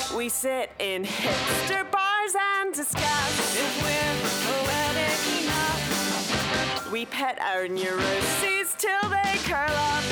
We sit in hipster bars and discuss if we're poetic enough. We pet our neuroses till they curl up.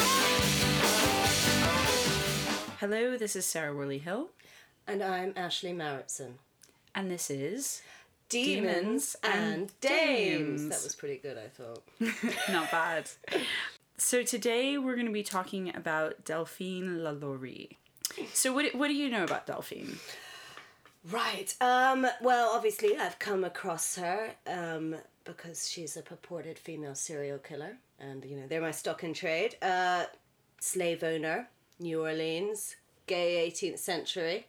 Hello, this is Sarah Worley-Hill. And I'm Ashley Maritson. And this is Demons and Dames. That was pretty good, I thought. Not bad. So today we're going to be talking about Delphine Lalaurie. So what do you know about Delphine? Right. Well, obviously I've come across her because she's a purported female serial killer. And, you know, they're my stock in trade. Slave owner, New Orleans, gay 18th century,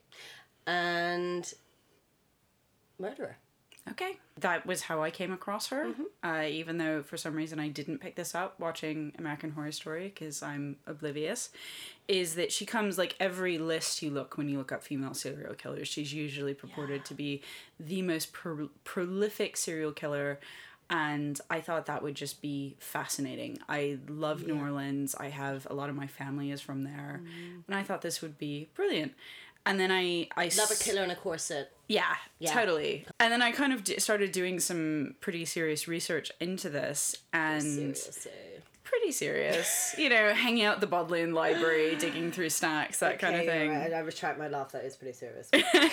and murderer. Okay. That was how I came across her, even though for some reason I didn't pick this up watching American Horror Story because I'm oblivious, is that she comes, like, every list you look when you look up female serial killers, she's usually purported to be the most prolific serial killer, and I thought that would just be fascinating. I love New Orleans. I have a lot of my family is from there, and I thought this would be brilliant. And then I love a killer in a corset. Yeah, totally. And then I kind of started doing some pretty serious research into this, and pretty serious. You know, hanging out at the Bodleian Library, digging through stacks, that kind of thing. Right. I retract my laugh. That is pretty serious.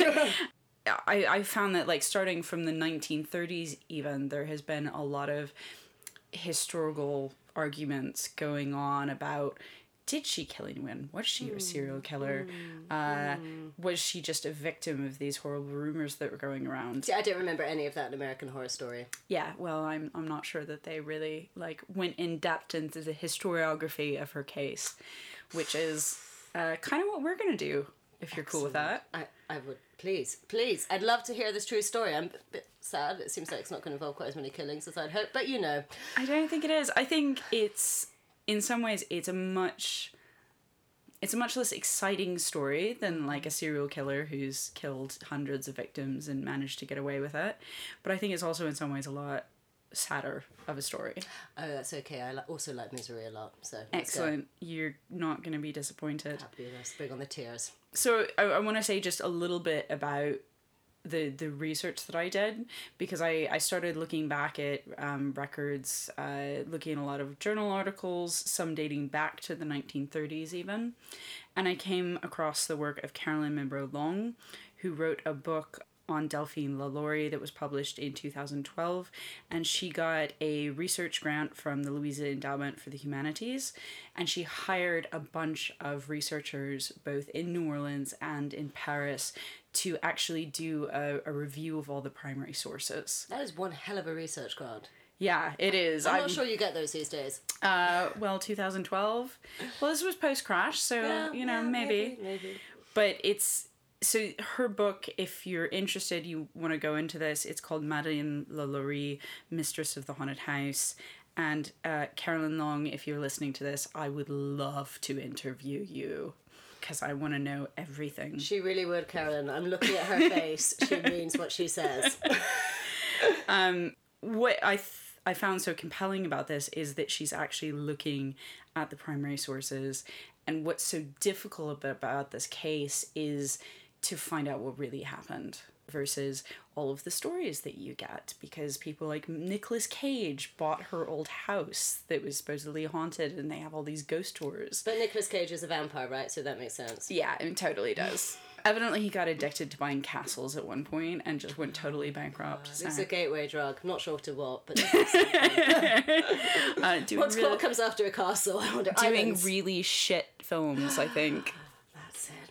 I found that, like, starting from the 1930s even, there has been a lot of historical arguments going on about, did she kill anyone? Was she a serial killer? Was she just a victim of these horrible rumors that were going around? See, I don't remember any of that in American Horror Story. Yeah, well, I'm not sure that they really, like, went in depth into the historiography of her case, which is kind of what we're going to do, if you're cool with that. I would. Please. I'd love to hear this true story. I'm a bit sad. It seems like it's not going to involve quite as many killings as I'd hoped, but you know. I don't think it is. I think it's, in some ways, it's a much less exciting story than, like, a serial killer who's killed hundreds of victims and managed to get away with it. But I think it's also in some ways a lot sadder of a story. Oh, that's okay. I also like Misery a lot. So excellent. You're not going to be disappointed. Fabulous. Bring on the tears. So I want to say just a little bit about the research that I did, because I started looking back at records, looking at a lot of journal articles, some dating back to the 1930s even, and I came across the work of Carolyn Monroe Long, who wrote a book on Delphine Lalaurie that was published in 2012, and she got a research grant from the Louisa Endowment for the Humanities, and she hired a bunch of researchers both in New Orleans and in Paris to actually do a review of all the primary sources. That is one hell of a research grant. Yeah, it is. I'm not sure you get those these days. Well, 2012. Well, this was post-crash, so, maybe. But it's... So her book, if you're interested, you want to go into this, it's called Madeleine Lalaurie, Mistress of the Haunted House. And Carolyn Long, if you're listening to this, I would love to interview you, because I want to know everything. She really would, Carolyn. I'm looking at her face. She means what she says. What I found so compelling about this is that she's actually looking at the primary sources. And what's so difficult about this case is to find out what really happened versus all of the stories that you get, because people like Nicolas Cage bought her old house that was supposedly haunted, and they have all these ghost tours. But Nicolas Cage is a vampire, right? So that makes sense. Yeah, it totally does. Evidently he got addicted to buying castles at one point and just went totally bankrupt. It's a gateway drug. I'm not sure to what, but what comes after a castle? I wonder. Doing islands. really shit films, I think. That's it.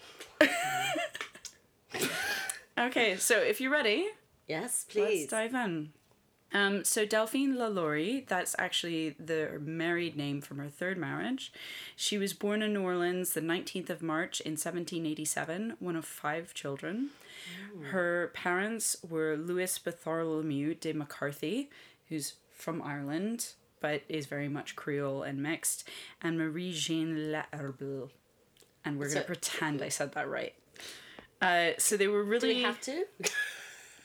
Okay, so if you're ready... Yes, please. Let's dive in. So Delphine Lalaurie, that's actually the married name from her third marriage. She was born in New Orleans the 19th of March in 1787, one of 5 children. Her parents were Louis Bartholomew de McCarthy, who's from Ireland, but is very much Creole and mixed, and Marie-Jeanne L'Herble. And we're going to pretend I said that right. So they were really... Do we have to?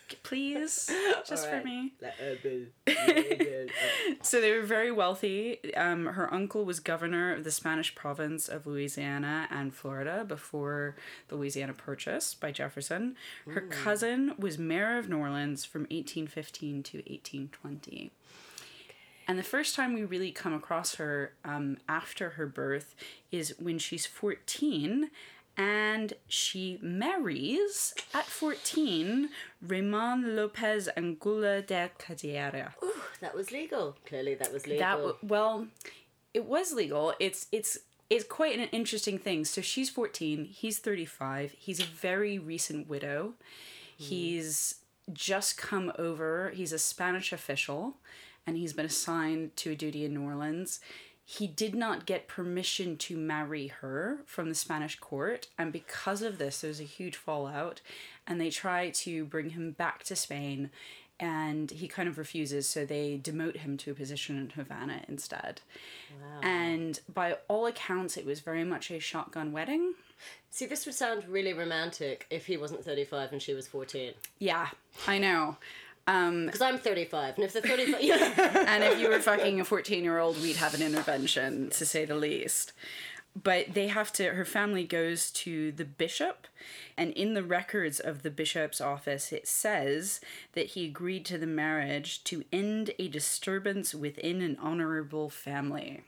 please, just All right. for me. Let her be. So they were very wealthy. Her uncle was governor of the Spanish province of Louisiana and Florida before the Louisiana Purchase by Jefferson. Her cousin was mayor of New Orleans from 1815 to 1820. And the first time we really come across her after her birth is when she's 14, and she marries at 14 Raymond Lopez Angulo de Cadiera. Ooh, that was legal. Clearly, that was legal. Well, it was legal. It's quite an interesting thing. So she's 14, he's 35. He's a very recent widow. He's just come over. He's a Spanish official, and he's been assigned to a duty in New Orleans. He did not get permission to marry her from the Spanish court, and because of this, there's a huge fallout, and they try to bring him back to Spain, and he kind of refuses, so they demote him to a position in Havana instead. Wow. And by all accounts, it was very much a shotgun wedding. See, this would sound really romantic if he wasn't 35 and she was 14. Yeah, I know. Because I'm 35, and if they're 35... And if you were fucking a 14-year-old, we'd have an intervention, to say the least. But they have to, her family goes to the bishop, and in the records of the bishop's office, it says that he agreed to the marriage to end a disturbance within an honorable family.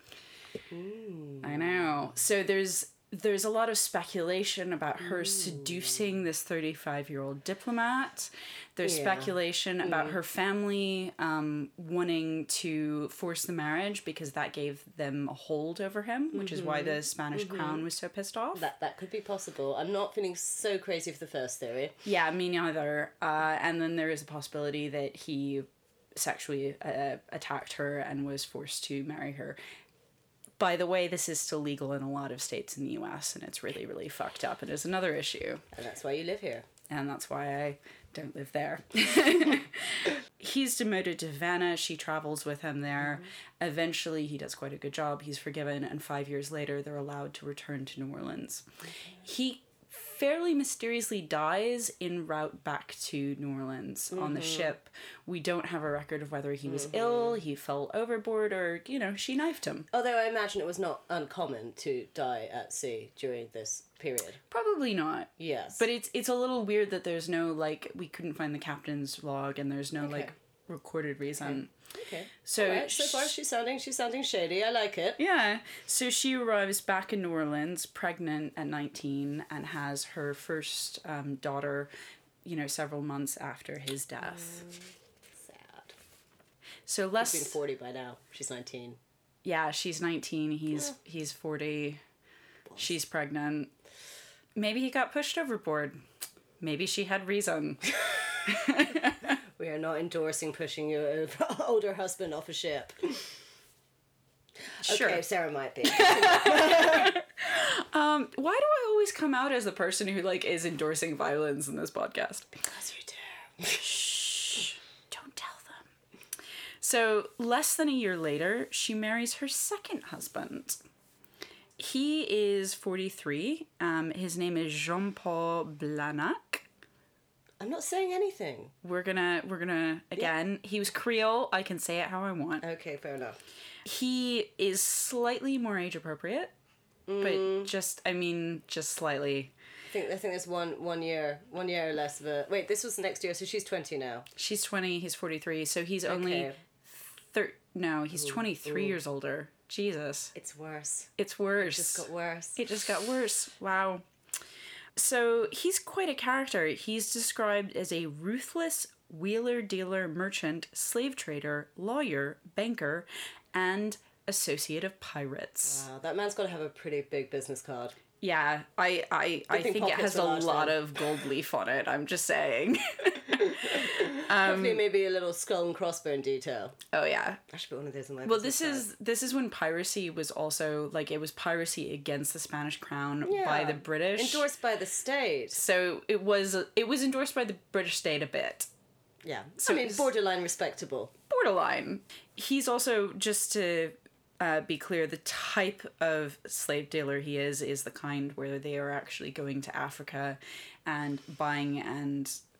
I know. So there's a lot of speculation about her seducing this 35-year-old diplomat. There's speculation about her family wanting to force the marriage because that gave them a hold over him, which is why the Spanish crown was so pissed off. That could be possible. I'm not feeling so crazy for the first theory. Yeah, me neither. And then there is a possibility that he sexually attacked her and was forced to marry her. By the way, this is still legal in a lot of states in the US, and it's really, really fucked up. It is another issue. And that's why you live here. And that's why I don't live there. He's demoted to Havana. She travels with him there. Eventually, he does quite a good job. He's forgiven, and 5 years later, they're allowed to return to New Orleans. He fairly mysteriously dies en route back to New Orleans on the ship. We don't have a record of whether he was ill, he fell overboard, or, she knifed him. Although I imagine it was not uncommon to die at sea during this period. Probably not. Yes. But it's a little weird that there's no, we couldn't find the captain's log, and there's no, recorded reason. Okay. So, right, so far she's sounding shady. I like it. Yeah. So she arrives back in New Orleans, pregnant at 19, and has her first daughter, several months after his death. Sad. So He's been 40 by now. She's 19. Yeah, she's 19. He's 40. She's pregnant. Maybe he got pushed overboard. Maybe she had reason. We are not endorsing pushing your older husband off a ship. Sure. Okay, Sarah might be. Why do I always come out as the person who is endorsing violence in this podcast? Because you do. Shh. Don't tell them. So, less than a year later, she marries her second husband. He is 43. His name is Jean-Paul Blanac. I'm not saying anything. We're gonna again. Yeah. He was Creole. I can say it how I want. Okay, fair enough. He is slightly more age appropriate, but just slightly. I think there's one year less of a. Wait, this was next year, so she's 20 now. She's 20. He's 43. So he's only. He's 23 years older. Jesus. It's worse. It's worse. It just got worse. It just got worse. Wow. So he's quite a character. He's described as a ruthless wheeler-dealer merchant, slave trader, lawyer, banker, and associate of pirates. Wow, that man's got to have a pretty big business card. Yeah, I think it has a lot of gold leaf on it, I'm just saying. Hopefully maybe a little skull and crossbone detail. Oh yeah. I should put one of those in my this is when piracy was also it was piracy against the Spanish crown by the British. Endorsed by the state. So it was endorsed by the British state a bit. Yeah. So, borderline respectable. Borderline. He's also, just to be clear, the type of slave dealer he is the kind where they are actually going to Africa and buying and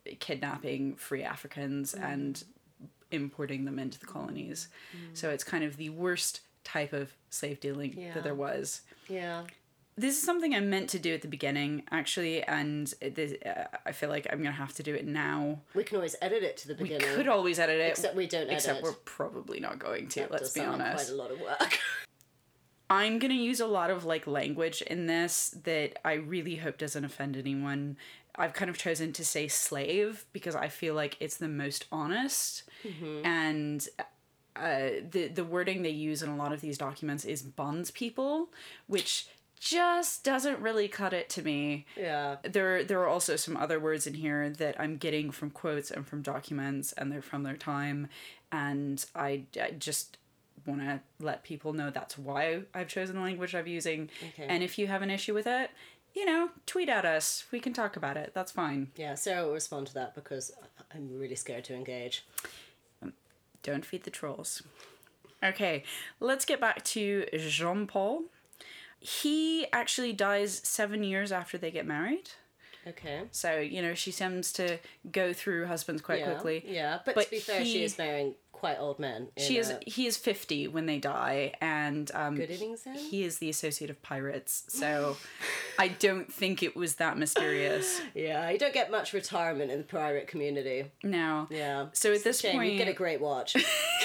kidnapping free Africans and importing them into the colonies. So it's kind of the worst type of slave dealing that there was. Yeah. This is something I meant to do at the beginning, actually, and I feel like I'm going to have to do it now. We can always edit it to the beginning. We could always edit it. Except we don't edit. Except we're probably not going to, let's be honest. Quite a lot of work. I'm going to use a lot of, like, language in this that I really hope doesn't offend anyone. I've kind of chosen to say slave because I feel like it's the most honest. And the wording they use in a lot of these documents is bondspeople, which just doesn't really cut it to me. Yeah. There are also some other words in here that I'm getting from quotes and from documents, and they're from their time, and I just want to let people know that's why I've chosen the language I'm using. Okay. And if you have an issue with it, tweet at us. We can talk about it. That's fine. Yeah, Sarah will respond to that because I'm really scared to engage. Don't feed the trolls. Okay, let's get back to Jean-Paul. He actually dies 7 years after they get married. Okay. So, she seems to go through husbands quite quickly. Yeah, but to be fair, she is marrying quite old men. He is 50 when they die, and good innings then? He is the associate of pirates, so I don't think it was that mysterious. Yeah, you don't get much retirement in the pirate community. No. Yeah. So at this point, you get a great watch.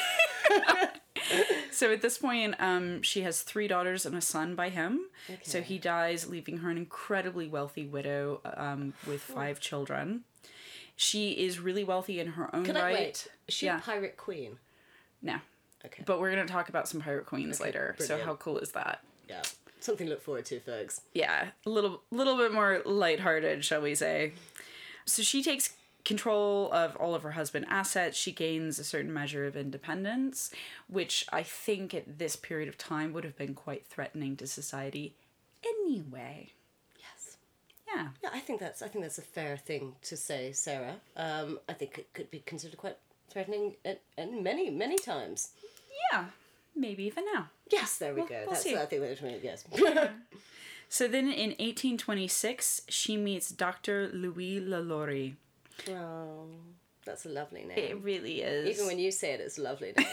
So at this point, she has 3 daughters and a son by him. Okay. So he dies, leaving her an incredibly wealthy widow with 5 children. She is really wealthy in her own right. Wait? Is she a pirate queen? No. Okay. But we're going to talk about some pirate queens later. Brilliant. So how cool is that? Yeah. Something to look forward to, folks. Yeah. A little bit more lighthearted, shall we say. So she takes control of all of her husband's assets. She gains a certain measure of independence, which I think at this period of time would have been quite threatening to society anyway. Yes. Yeah. Yeah, I think that's a fair thing to say, Sarah. I think it could be considered quite threatening and many times. Yeah. Maybe even now. Yes, there we go. We'll see. I think that's right, yes. So then in 1826, she meets Dr. Louis Lalaurie. Oh, that's a lovely name. It really is. Even when you say it, it's a lovely name.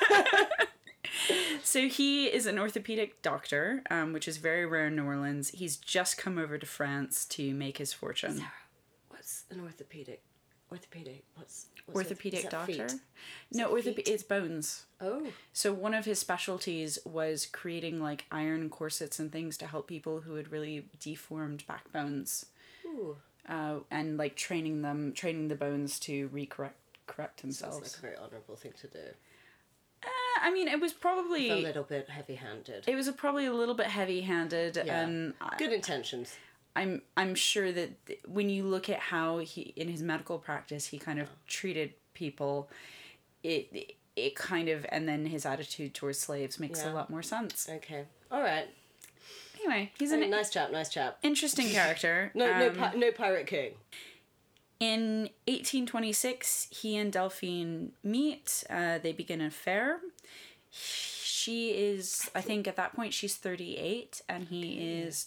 So he is an orthopedic doctor, which is very rare in New Orleans. He's just come over to France to make his fortune. Sarah, what's an orthopedic? What's Orthopedic doctor? Feet? No, it's bones. Oh. So one of his specialties was creating like iron corsets and things to help people who had really deformed backbones. Ooh. And like training the bones to correct themselves. Sounds like a very honourable thing to do. I mean, it was probably a little bit heavy-handed. It was probably a little bit heavy-handed, yeah. and good intentions. I'm sure that when you look at how he in his medical practice he kind of treated people, it kind of, and then his attitude towards slaves makes a lot more sense. Okay, all right. Anyway, he's a nice chap. Interesting character. No pirate king. In 1826, he and Delphine meet. They begin an affair. She is, I think at that point, she's 38, and he is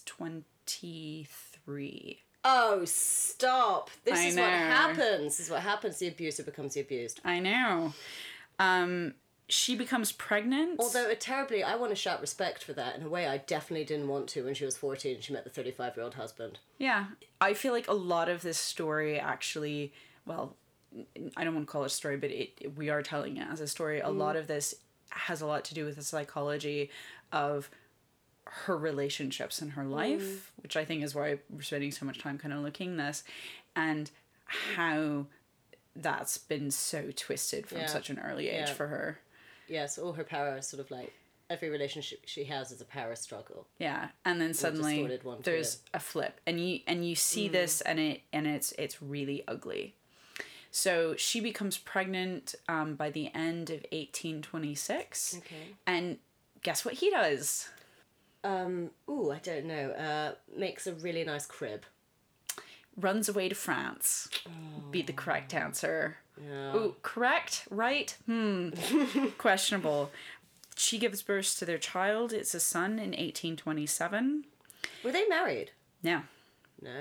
23. Oh, stop. This is what happens. This is what happens. The abuser becomes the abused. I know. She becomes pregnant. Although, I want to shout respect for that in a way I definitely didn't want to when she was 14 and she met the 35-year-old husband. Yeah. I feel like a lot of this story actually, well, I don't want to call it a story, but we are telling it as a story. A lot of this has a lot to do with the psychology of her relationships in her life, which I think is why we're spending so much time kind of looking this, and how that's been so twisted from such an early age for her. Yes, all her power is sort of like every relationship she has is a power struggle. Yeah, and then suddenly there's a flip, and you see this, and it's really ugly. So she becomes pregnant by the end of 1826. Okay. And guess what he does? I don't know. Makes a really nice crib. Runs away to France. Be the correct answer. Yeah. Ooh, correct? Right? Questionable. She gives birth to their child. It's a son in 1827. Were they married? No. No.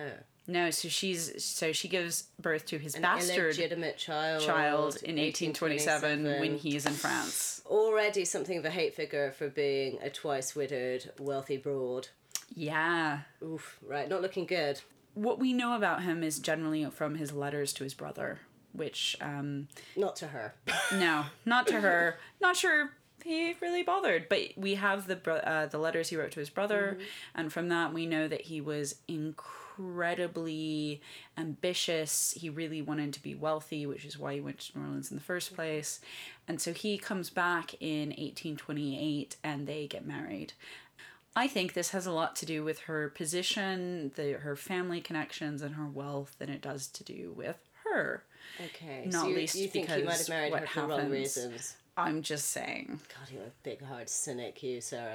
No, so she gives birth to his An bastard illegitimate child in 1827 when he's in France. Already something of a hate figure for being a twice widowed wealthy broad. Yeah. Oof, right, not looking good. What we know about him is generally from his letters to his brother, which Not to her. no, not to her. Not sure he really bothered, but we have the letters he wrote to his brother, and from that we know that he was incredibly ambitious. He really wanted to be wealthy, which is why he went to New Orleans in the first place. And so he comes back in 1828 and they get married. I think this has a lot to do with her position, her family connections, and her wealth than it does to do with her. Okay, Not so least you think he because might have married what her for wrong happens- reasons. I'm just saying. God, you're a big hard cynic, you, Sarah.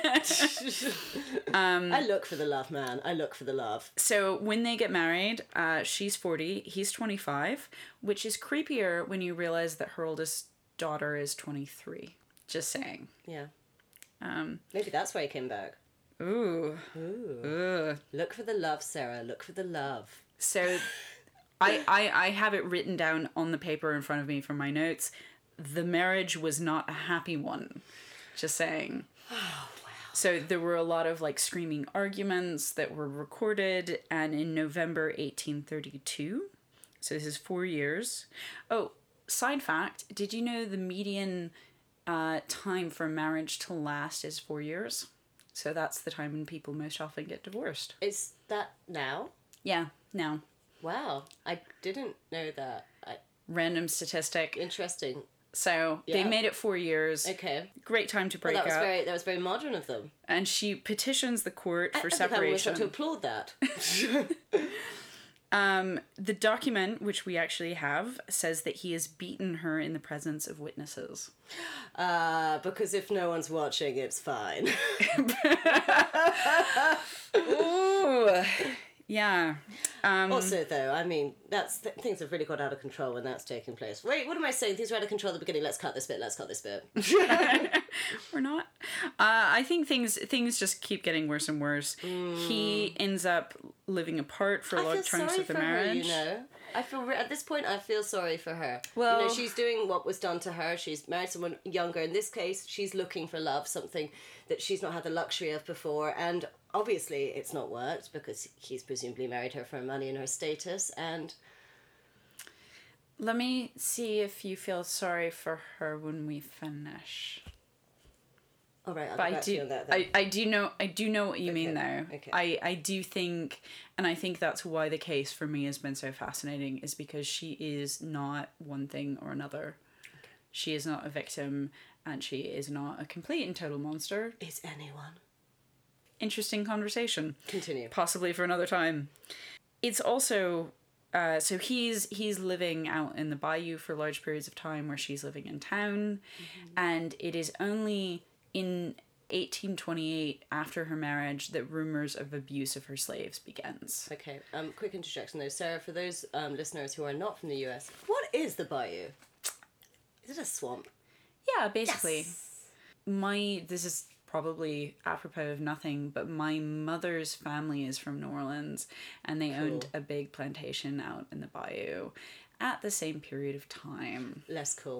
I look for the love, man. I look for the love. So when they get married, she's 40, he's 25, which is creepier when you realize that her oldest daughter is 23. Just saying. Yeah. Maybe that's why he came back. Ooh. Ugh. Look for the love, Sarah. Look for the love. So I have it written down on the paper in front of me from my notes. The marriage was not a happy one. Just saying. Oh, wow. So there were a lot of like screaming arguments that were recorded, and in November 1832, so this is 4 years. Oh, side fact, did you know the median time for marriage to last is 4 years? So that's the time when people most often get divorced. Is that now? Yeah, now. Wow. I didn't know that. Random statistic. Interesting. So they Yeah. made it 4 years. Okay. Great time to Well, break up. that was very modern of them. And she petitions the court for I think I almost separation. want to applaud that. The document, which we actually have, says that he has beaten her in the presence of witnesses. Because if no one's watching, it's fine. Ooh. Yeah. Also, though, I mean, things have really got out of control when that's taking place. Wait, what am I saying? Things were out of control at the beginning. Let's cut this bit. We're not. I think things just keep getting worse and worse. He ends up living apart for long chunks of the marriage. Her, you know. At this point, I feel sorry for her. Well, you know, she's doing what was done to her. She's married someone younger. In this case, she's looking for love, something that she's not had the luxury of before. And obviously, it's not worked because he's presumably married her for her money and her status. And let me see if you feel sorry for her when we finish. all right, I'll But get back to you on that then. I do know what you mean though. Okay. I do think, and I think that's why the case for me has been so fascinating, is because she is not one thing or another. Okay. She is not a victim, and she is not a complete and total monster. Is anyone? Interesting conversation. Continue. Possibly for another time. It's also so he's living out in the bayou for large periods of time where she's living in town, and it is only in 1828, after her marriage, that rumors of abuse of her slaves begins. Okay, quick interjection though. Sarah, for those listeners who are not from the US, what is the bayou? Is it a swamp? Yeah, basically. Yes. This is probably apropos of nothing, but my mother's family is from New Orleans, and they owned a big plantation out in the bayou at the same period of time. Less cool.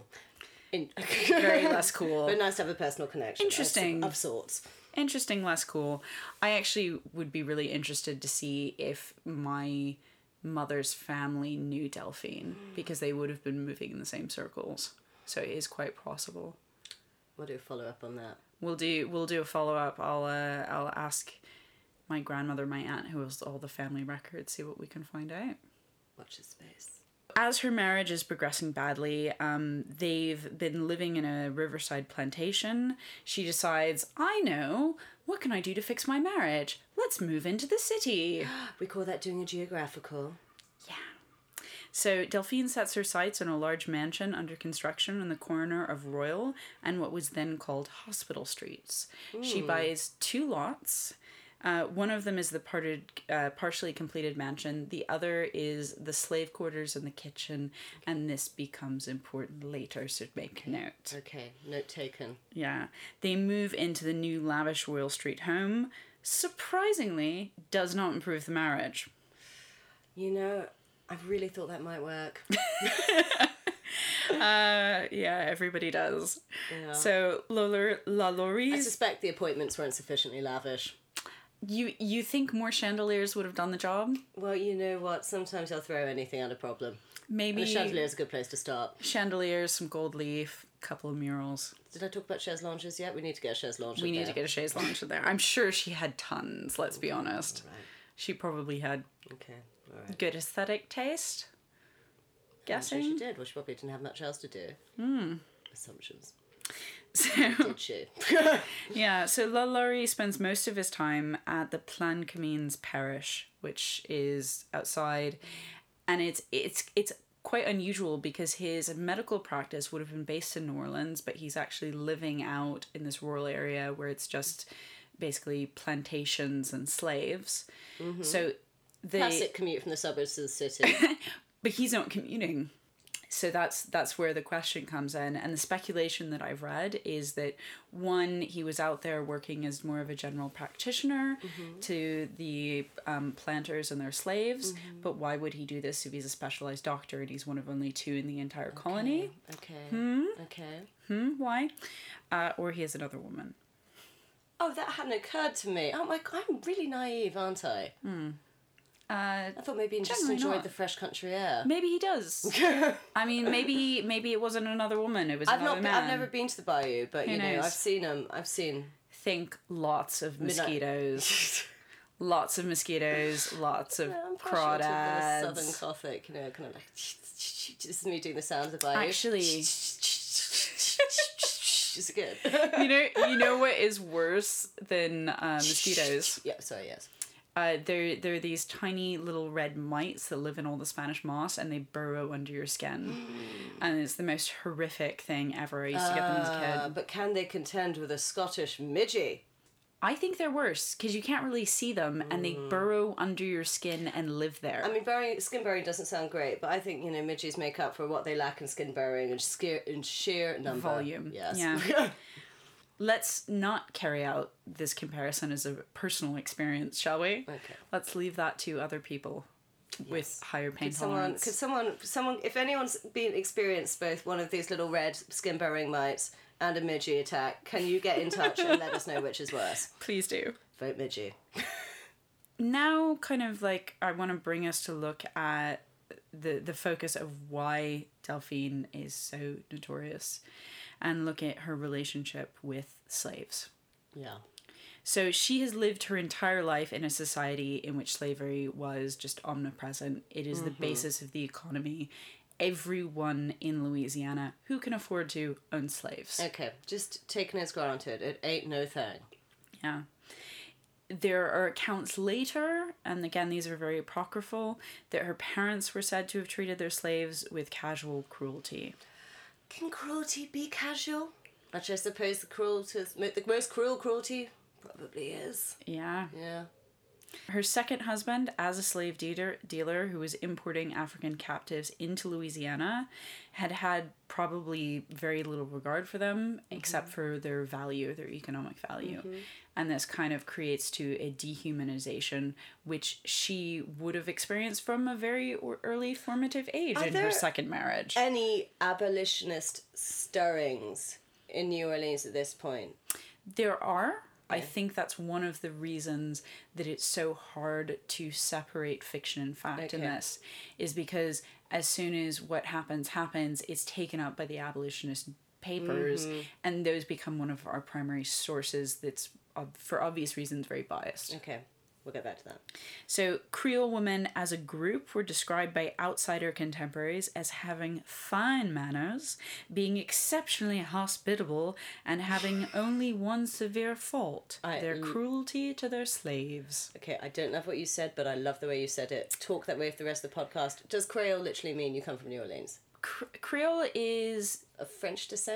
Very less cool. But nice to have a personal connection. Interesting. Of sorts. Interesting, less cool. I actually would be really interested to see if my mother's family knew Delphine, because they would have been moving in the same circles. So it is quite possible. We'll do a follow-up on that. We'll do a follow-up. I'll ask my grandmother, my aunt, who has all the family records, see what we can find out. Watch this space. As her marriage is progressing badly, they've been living in a riverside plantation. She decides, I know, what can I do to fix my marriage? Let's move into the city. We call that doing a geographical. Yeah. So Delphine sets her sights on a large mansion under construction on the corner of Royal and what was then called Hospital Streets. She buys 2 lots. One of them is the partially completed mansion. The other is the slave quarters and the kitchen, and this becomes important later, so make a note. Okay, note taken. Yeah. They move into the new lavish Royal Street home. Surprisingly, does not improve the marriage. You know, I really thought that might work. Yeah, everybody does. Yeah. So La I Laurie's, suspect the appointments weren't sufficiently lavish. you think more chandeliers would have done the job? Well, you know what? Sometimes I'll throw anything at a problem. Maybe And a chandelier is a good place to start. chandeliers, some gold leaf, couple of murals. Did I talk about chaise lounges yet? We need to get a chaise lounge. We need to get a chaise lounge in there. I'm sure she had tons, let's be honest. Right. She probably had Okay. All right. good aesthetic taste. I'm sure Guessing. she did. Well, she probably didn't have much else to do. Assumptions. So, Did she? yeah, so La Laurie spends most of his time at the Plancamines parish, which is outside, and it's quite unusual because his medical practice would have been based in New Orleans, but he's actually living out in this rural area where it's just basically plantations and slaves. So the Classic commute from the suburbs to the city. but he's not commuting. So that's where the question comes in. And the speculation that I've read is that, one, he was out there working as more of a general practitioner to the planters and their slaves. But why would he do this if he's a specialized doctor and he's one of only 2 in the entire colony? Okay. Why? Or he has another woman. Oh, that hadn't occurred to me. Oh my God, I'm really naive, aren't I? I thought maybe he just generally enjoyed not. the fresh country air. Maybe he does. I mean, maybe it wasn't another woman. It was another man. I've never been to the bayou, but you know, knows? I've seen them. I've seen Think lots of mosquitoes. Lots of mosquitoes, lots of I'm partial to the crawdads. Southern Gothic, you know, kind of like this is me doing the sounds of bayou. Actually, Is it good? you know what is worse than mosquitoes? Yeah, sorry, yes. They're these tiny little red mites that live in all the Spanish moss and they burrow under your skin. And it's the most horrific thing ever. I used to get them as a kid. But can they contend with a Scottish midgie? I think they're worse because you can't really see them and they burrow under your skin and live there. I mean, skin burrowing doesn't sound great, but I think, you know, midges make up for what they lack in skin burrowing and sheer number. Volume. Yes. Yeah. Let's not carry out this comparison as a personal experience, shall we? Okay. Let's leave that to other people with higher pain tolerance. Could someone, if anyone's experienced both one of these little red skin burrowing mites and a midgie attack, can you get in touch and let us know which is worse? Please do. Vote midgie. Now, kind of like, I want to bring us to look at the focus of why Delphine is so notorious and look at her relationship with slaves. Yeah. So she has lived her entire life in a society in which slavery was just omnipresent. It is the basis of the economy. Everyone in Louisiana who can afford to owns slaves. Okay, just taking as granted, it ain't no thing. Yeah. There are accounts later, and again, these are very apocryphal, that her parents were said to have treated their slaves with casual cruelty. Can cruelty be casual? Which I suppose the most cruel cruelty probably is. Yeah. Yeah. Her second husband, as a slave dealer who was importing African captives into Louisiana, had probably very little regard for them, except for their value, their economic value. And this kind of creates to a dehumanization, which she would have experienced from a very early formative age in her second marriage. Any abolitionist stirrings in New Orleans at this point? There are. I think that's one of the reasons that it's so hard to separate fiction and fact in this, is because as soon as what happens, it's taken up by the abolitionist papers, and those become one of our primary sources that's, for obvious reasons, very biased. Okay, we'll get back to that. So, Creole women as a group were described by outsider contemporaries as having fine manners, being exceptionally hospitable, and having only one severe fault, their cruelty to their slaves. Okay, I don't love what you said, but I love the way you said it. Talk that way for the rest of the podcast. Does Creole literally mean you come from New Orleans? Creole is... Of French descent?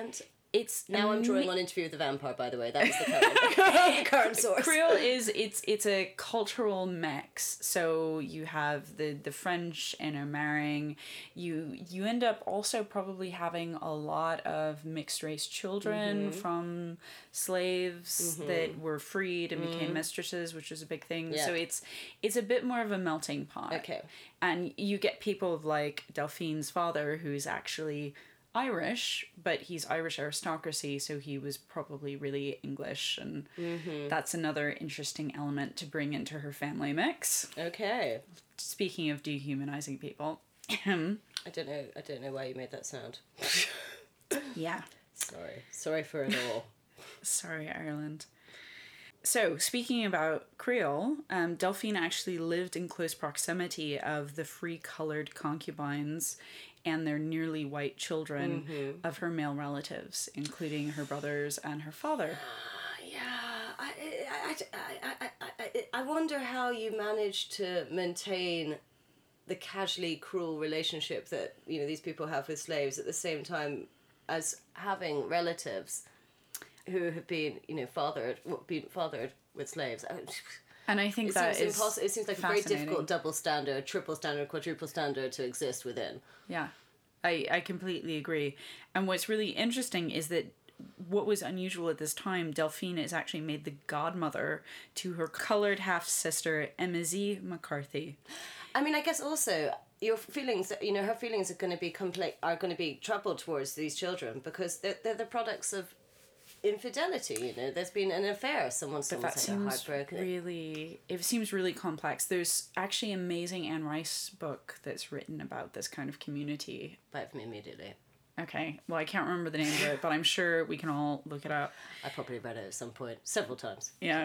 it's Now I'm drawing on Interview with the Vampire, by the way. That was the current source. Creole it's a cultural mix. So you have the French intermarrying. You end up also probably having a lot of mixed race children from slaves that were freed and became mistresses, which was a big thing. Yeah. So it's a bit more of a melting pot. Okay. And you get people like Delphine's father, who's actually Irish, but he's Irish aristocracy, so he was probably really English, and that's another interesting element to bring into her family mix. Okay. Speaking of dehumanizing people. I don't know why you made that sound. Yeah. Sorry for it all. Sorry, Ireland. So, speaking about Creole, Delphine actually lived in close proximity of the free-colored concubines and their nearly white children of her male relatives, including her brothers and her father. I wonder how you managed to maintain the casually cruel relationship that these people have with slaves at the same time as having relatives who have been fathered with slaves. And I think that is impossible. It seems like a very difficult double standard, triple standard, quadruple standard to exist within. Yeah, I completely agree. And what's really interesting is that what was unusual at this time, Delphine is actually made the godmother to her coloured half-sister, Emizie McCarthy. I mean, I guess also your feelings, her feelings are going to be troubled towards these children because they're the products of infidelity. There's been an affair. Someone's heartbroken. It seems really complex. There's actually an amazing Anne Rice book that's written about this kind of community. Buy it for me immediately. Okay, well, I can't remember the name of it, but I'm sure we can all look it up. I probably read it at some point, several times. Yeah.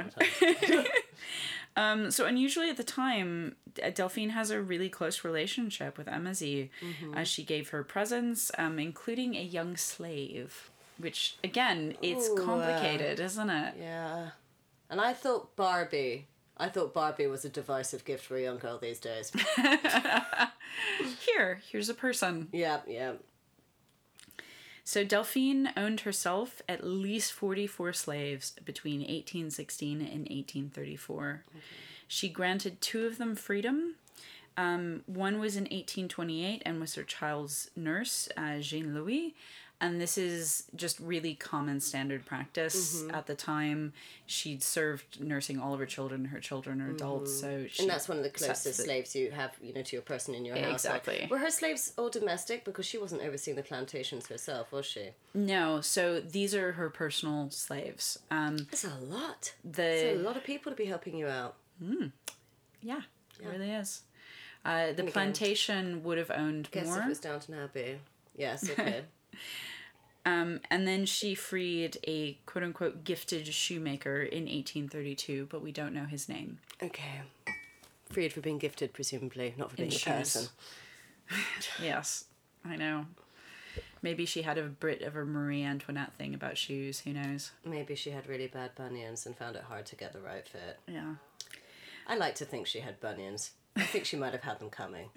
So unusually at the time, Delphine has a really close relationship with Emizie, as she gave her presents, including a young slave. Which, again, it's complicated, isn't it? Yeah. And I thought Barbie was a divisive gift for a young girl these days. Here's a person. Yeah. So Delphine owned herself at least 44 slaves between 1816 and 1834. Okay. She granted 2 of them freedom. One was in 1828 and was her child's nurse, Jean Louis. And this is just really common standard practice at the time. She'd served nursing all of her children. Her children are adults, so and that's one of the closest slaves you have, to your person in your house. Exactly. Were her slaves all domestic? Because she wasn't overseeing the plantations herself, was she? No. So these are her personal slaves. That's a lot. That's a lot of people to be helping you out. Yeah, it really is. The plantation would have owned more. Guess if it was Downton Abbey. Yes. Okay. And then she freed a quote-unquote gifted shoemaker in 1832, but we don't know his name. Okay. Freed for being gifted, presumably, not for being a person. Yes, I know. Maybe she had a bit of a Marie Antoinette thing about shoes, who knows? Maybe she had really bad bunions and found it hard to get the right fit. Yeah. I like to think she had bunions. I think she might have had them coming.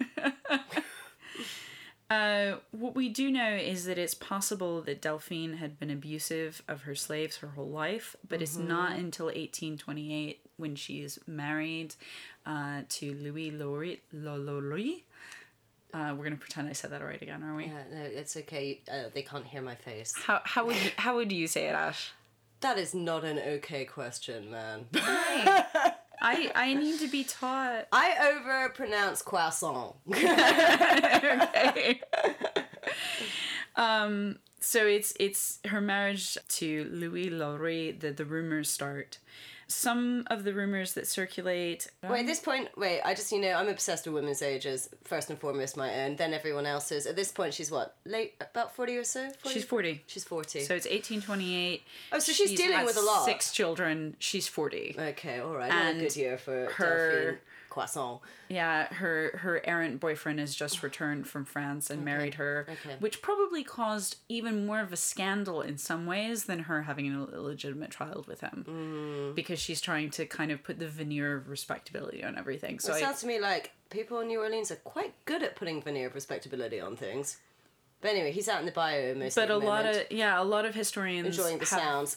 What we do know is that it's possible that Delphine had been abusive of her slaves her whole life, but it's not until 1828 when she is married to Louis Laurie. We're going to pretend I said that right again, aren't we? Yeah, no, it's okay. They can't hear my face. How would you say it, Ash? That is not an okay question, man. I need to be taught. I overpronounce croissant. Okay. So it's her marriage to Louis Laurie that the rumors start. Some of the rumors that circulate... Wait, at this point, I just, I'm obsessed with women's ages. First and foremost my own, then everyone else's. At this point, she's what? About 40 or so? 40? She's 40. She's 40. So it's 1828. Oh, so she's dealing with a lot. 6 children. She's 40. Okay, all right. And a good year for Delphine Croissant. Yeah, her errant boyfriend has just returned from France and married her, which probably caused even more of a scandal in some ways than her having an illegitimate child with him, because she's trying to kind of put the veneer of respectability on everything. So it sounds to me like people in New Orleans are quite good at putting veneer of respectability on things. But anyway, he's out in the bayou most But of the moment, a lot of historians enjoying the sounds.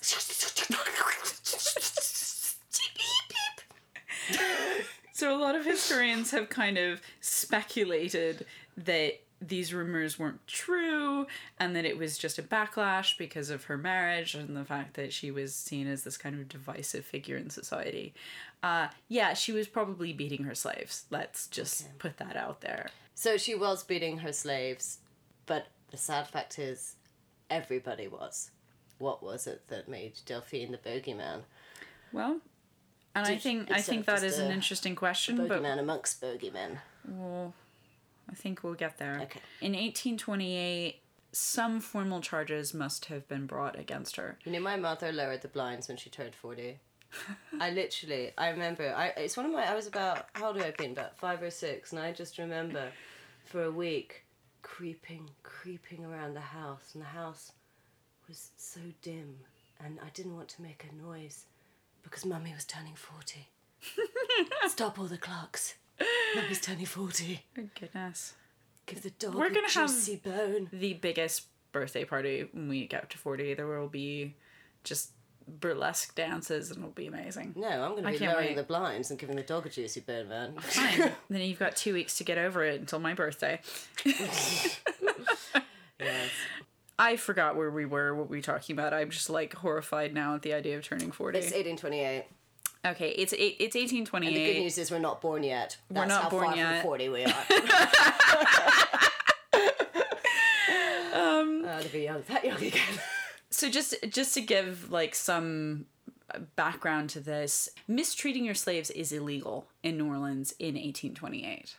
So a lot of historians have kind of speculated that these rumors weren't true and that it was just a backlash because of her marriage and the fact that she was seen as this kind of divisive figure in society. Yeah, she was probably beating her slaves. Let's just put that out there. So she was beating her slaves, but the sad fact is, everybody was. What was it that made Delphine the bogeyman? Well, and I think that is an interesting question. Bogeyman amongst bogeymen. Well, I think we'll get there. Okay. In 1828, some formal charges must have been brought against her. You know, my mother lowered the blinds when she turned 40. I remember, I was about, how old have I been? About 5 or 6, and I just remember for a week creeping around the house, and the house was so dim, and I didn't want to make a noise because Mummy was turning 40. Stop all the clocks. Mummy's turning 40. Oh, goodness. Give the dog We're a gonna have juicy bone. The biggest birthday party when we get to 40. There will be just burlesque dances and it'll be amazing. No, I'm going to be lowering the blinds and giving the dog a juicy bone, man. Fine. Then you've got 2 weeks to get over it until my birthday. Yes. I forgot where we were, what we were talking about. I'm just like horrified now at the idea of turning 40. It's 1828. Okay, it's 1828. And the good news is we're not born yet. That's not how born far yet. from 40 we are. To be young, that young again. So just to give like some background to this, mistreating your slaves is illegal in New Orleans in 1828.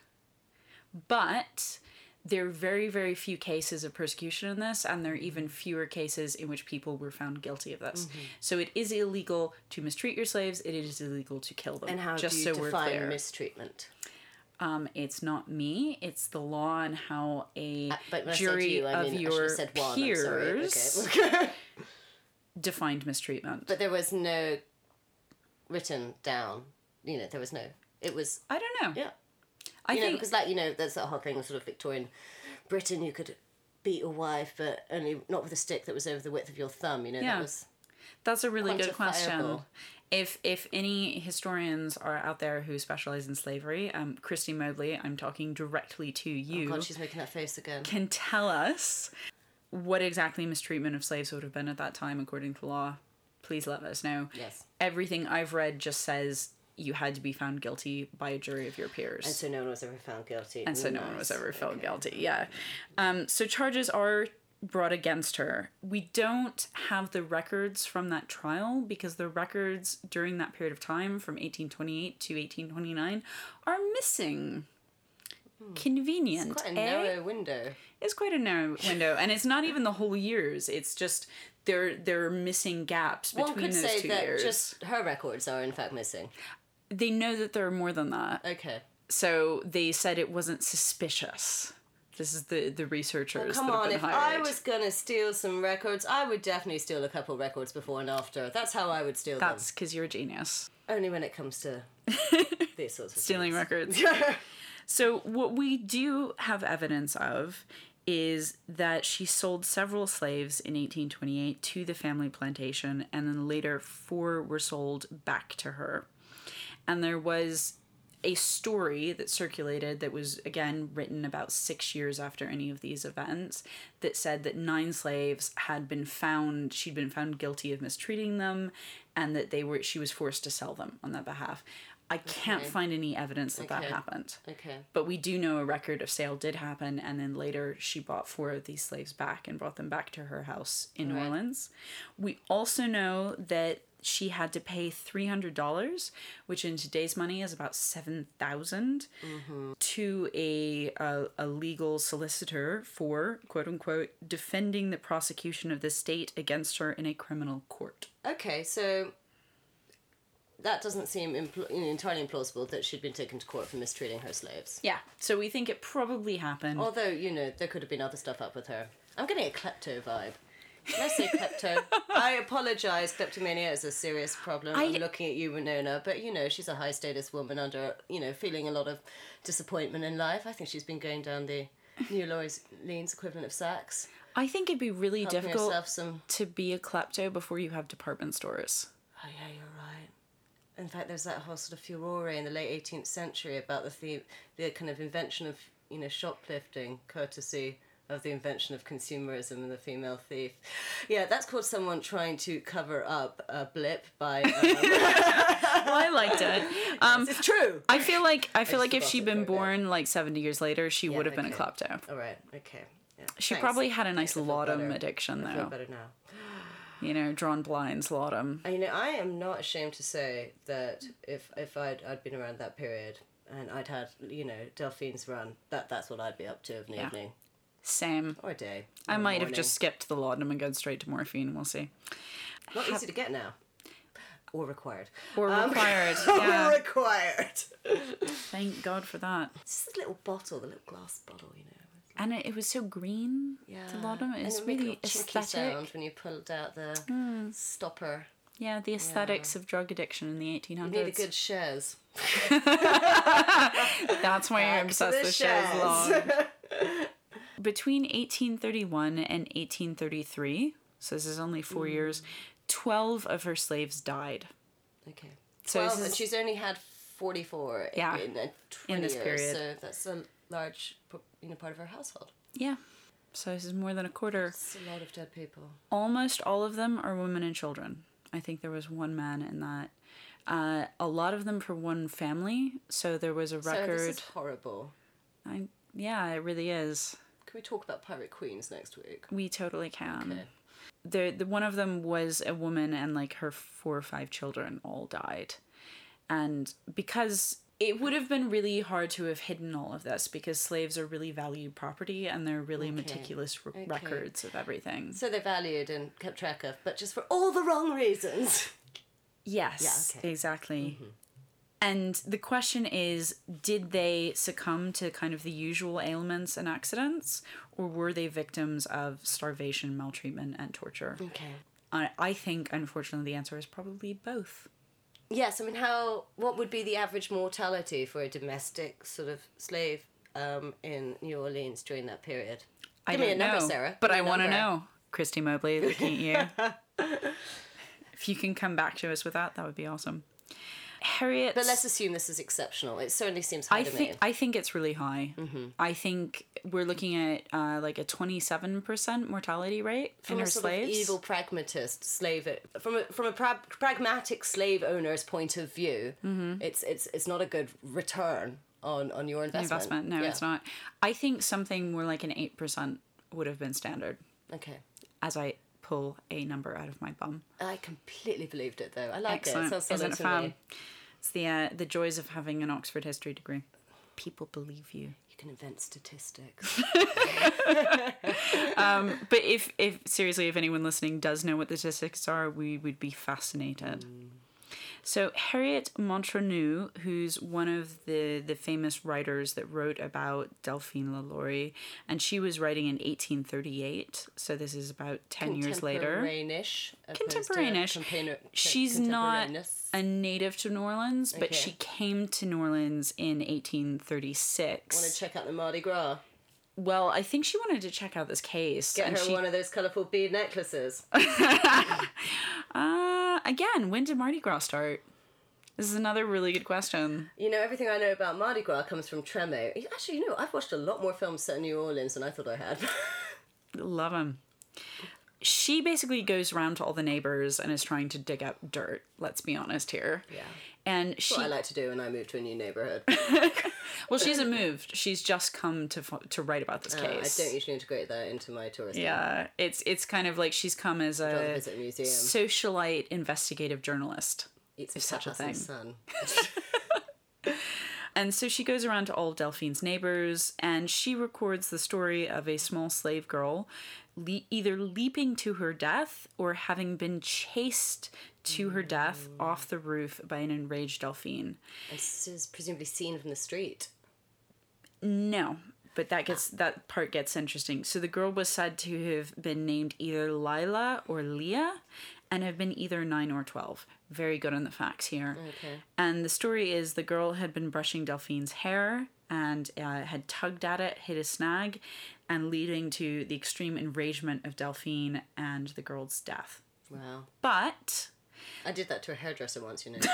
But there are very, very few cases of persecution in this, and there are even fewer cases in which people were found guilty of this. Mm-hmm. So it is illegal to mistreat your slaves. It is illegal to kill them. And how do you define mistreatment? It's not me. It's the law and how a but when jury I of your peers Okay. defined mistreatment. But there was no written down. You know, there was no. It was. I don't know. Yeah. I think because there's that whole thing of sort of Victorian Britain. You could beat your wife, but only not with a stick that was over the width of your thumb. You know, yeah. That's a really good question. quantifiable. If any historians are out there who specialize in slavery, Christy Mobley, I'm talking directly to you. Oh God, she's making that face again. Can tell us what exactly mistreatment of slaves would have been at that time according to law. Please let us know. Yes. Everything I've read just says you had to be found guilty by a jury of your peers. And so no one was ever found guilty. And so no one was ever found guilty, yeah. So charges are brought against her. We don't have the records from that trial because the records during that period of time from 1828 to 1829 are missing. Convenient. It's quite a narrow window. It's quite a narrow window, and it's not even the whole years. It's just there are missing gaps between those 2 years. One could say that just her records are in fact missing. They know that there are more than that. Okay. So they said it wasn't suspicious. This is the researchers come that have on, been if hired. I was going to steal some records, I would definitely steal a couple records before and after. That's how I would steal them. That's because you're a genius. Only when it comes to these sorts of stealing things. records. So what we do have evidence of is that she sold several slaves in 1828 to the family plantation, and then later 4 were sold back to her. And there was a story that circulated that was, again, written about 6 years after any of these events that said that 9 slaves had been found, she'd been found guilty of mistreating them, and that she was forced to sell them on that behalf. I can't find any evidence that that happened. Okay. But we do know a record of sale did happen, and then later she bought 4 of these slaves back and brought them back to her house in New Orleans. We also know that she had to pay $300, which in today's money is about $7,000, to a legal solicitor for, quote unquote, defending the prosecution of the state against her in a criminal court. Okay, so that doesn't seem entirely implausible that she'd been taken to court for mistreating her slaves. Yeah, so we think it probably happened. Although, there could have been other stuff up with her. I'm getting a klepto vibe. Let's say klepto. I apologise, kleptomania is a serious problem. I'm looking at you, Winona, but she's a high status woman under, feeling a lot of disappointment in life. I think she's been going down the New Orleans equivalent of Saks. I think it'd be really Helping difficult yourself some... to be a klepto before you have department stores. Oh yeah, you're right. In fact, there's that whole sort of furore in the late 18th century about the kind of invention of, you know, shoplifting, courtesy of the invention of consumerism and the female thief. Yeah, that's called someone trying to cover up a blip by... Well, I liked it. It's true. I feel like if forgot she'd it been right born like 70 years later, she would have been a okay. klepto. All right, okay. Yeah. She Thanks. probably had a nice Thanks, I feel laudanum better. addiction, I feel though. better now. You know, drawn blinds, laudanum. You know, I am not ashamed to say that if I'd been around that period and I'd had, you know, Delphine's run, that's what I'd be up to of an evening. Same. Or a day. I or a might have morning. just skipped the laudanum and gone straight to morphine. We'll see. Not easy to get now. Or required. Or required. Yeah. Or required. Thank God for that. It's this little bottle, the little glass bottle, you know. And it was so green. Yeah. The laudanum. It's and it really make a little chinky aesthetic. sound when you pulled out the stopper. Yeah, the aesthetics of drug addiction in the 1800s. You need a good chaise. That's why you're Back to obsessed the with chaise chaise. longue. Between 1831 and 1833, so this is only 4 years, 12 of her slaves died. Okay. So 12, this is- and she's only had 44 Yeah, in 20 in this years, period. so that's a large, part of her household. Yeah. So this is more than a quarter. It's a lot of dead people. Almost all of them are women and children. I think there was one man in that. A lot of them for one family. So there was a So record. this is horrible. Yeah, it really is. Can we talk about Pirate Queens next week? We totally can. Okay. The one of them was a woman, and like her 4 or 5 children all died. And because it would have been really hard to have hidden all of this, because slaves are really valued property and they're really meticulous records of everything. So they're valued and kept track of, but just for all the wrong reasons. Yes, Yeah, okay. exactly. And the question is, did they succumb to kind of the usual ailments and accidents, or were they victims of starvation, maltreatment, and torture? Okay. I think, unfortunately, the answer is probably both. Yes, I mean, what would be the average mortality for a domestic sort of slave in New Orleans during that period? I Give me don't a number, know, Sarah. but Give me I a want to number. know. Christy Mobley, looking at you. If you can come back to us with that would be awesome. Harriet. But let's assume this is exceptional. It certainly seems high to me. I think it's really high. I think we're looking at like a 27% mortality rate in her From a sort slaves. of evil pragmatist slave, from a pragmatic slave owner's point of view, it's not a good return on your investment. No, Yeah. it's not. I think something more like an 8% would have been standard. Okay. As I pull a number out of my bum. I completely believed it though. I like Excellent. it. Sounds solid Isn't it to fun? me. It's the joys of having an Oxford history degree. People believe you. You can invent statistics. But if seriously, if anyone listening does know what the statistics are, we would be fascinated. So Harriet Montrenu, who's one of the famous writers that wrote about Delphine LaLaurie, and she was writing in 1838, so this is about 10 years later. Contemporaneous. Contemporaneous. She's not a native to New Orleans, but Okay. she came to New Orleans in 1836. Want to check out the Mardi Gras? Well, I think she wanted to check out this case. Get and her she, one of those colourful bead necklaces. Again, when did Mardi Gras start? This is another really good question. You know, everything I know about Mardi Gras comes from Treme. Actually, you know, I've watched a lot more films set in New Orleans than I thought I had. Love him. She basically goes around to all the neighbors and is trying to dig up dirt. Let's be honest here. Yeah. And That's she, what I like to do when I move to a new neighbourhood. well, she hasn't moved. She's just come to write about this I case. don't usually integrate that into my tourism. Yeah, it's kind of like she's come as I'd rather a visit a museum. socialite investigative journalist. Eats if such a tapas and thing. sun. And so she goes around to all Delphine's neighbors, and she records the story of a small slave girl either leaping to her death or having been chased to her death off the roof by an enraged Delphine. And this is presumably seen from the street. No, but that part gets interesting. So the girl was said to have been named either Lila or Leah, and have been either 9 or 12. Very good on the facts here. Okay. And the story is the girl had been brushing Delphine's hair and had tugged at it, hit a snag, and leading to the extreme enragement of Delphine and the girl's death. Wow. But I did that to a hairdresser once, you know.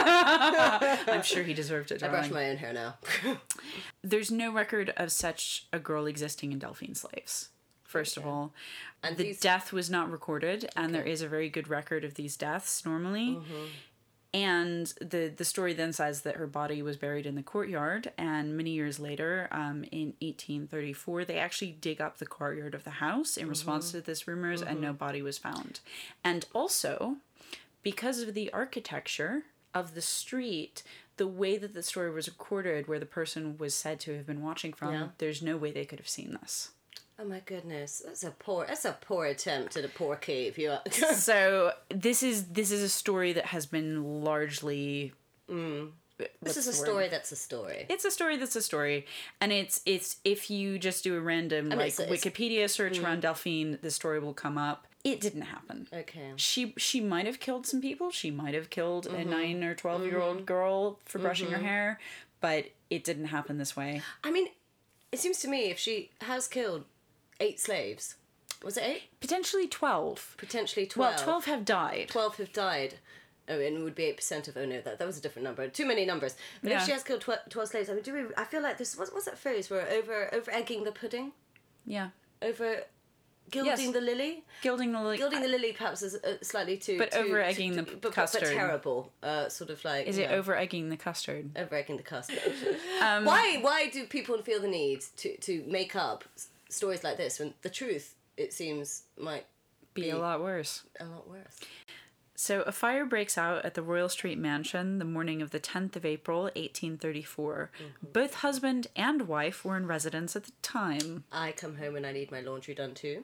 I'm sure he deserved it. I brush my own hair now. There's no record of such a girl existing in Delphine slaves. First of all, And the death was not recorded, and there is a very good record of these deaths normally. And the story then says that her body was buried in the courtyard, and many years later, in 1834, they actually dig up the courtyard of the house in response to this rumors, and no body was found. And also, because of the architecture of the street, the way that the story was recorded, where the person was said to have been watching from, there's no way they could have seen this. Oh my goodness, that's a poor attempt at a poor cave. So this is a story that has been largely. This is a story that's a story. It's a story that's a story, and it's if you just do a random Wikipedia search around Delphine, the story will come up. It didn't happen. Okay. She might have killed some people. She might have killed a 9 or 12-year-old girl for brushing her hair, but it didn't happen this way. I mean, it seems to me if she has killed 8 slaves, was it 8? Potentially 12. Potentially 12. Well, 12 have died. 12 have died. Oh, and it would be 8% of. Oh no, that was a different number. Too many numbers. But if she has killed 12 slaves, I mean, I feel like this. What's that phrase? We're over egging the pudding. Yeah. Over gilding the lily. Gilding the lily. Gilding the lily perhaps is slightly too. But over egging the custard. But terrible. Sort of like. Is it over egging the custard? Over egging the custard. Why do people feel the need to make up stories like this when the truth, it seems, might be a lot worse? A lot worse. So a fire breaks out at the Royal Street Mansion the morning of the 10th of April, 1834. Both husband and wife were in residence at the time. I come home and I need my laundry done too.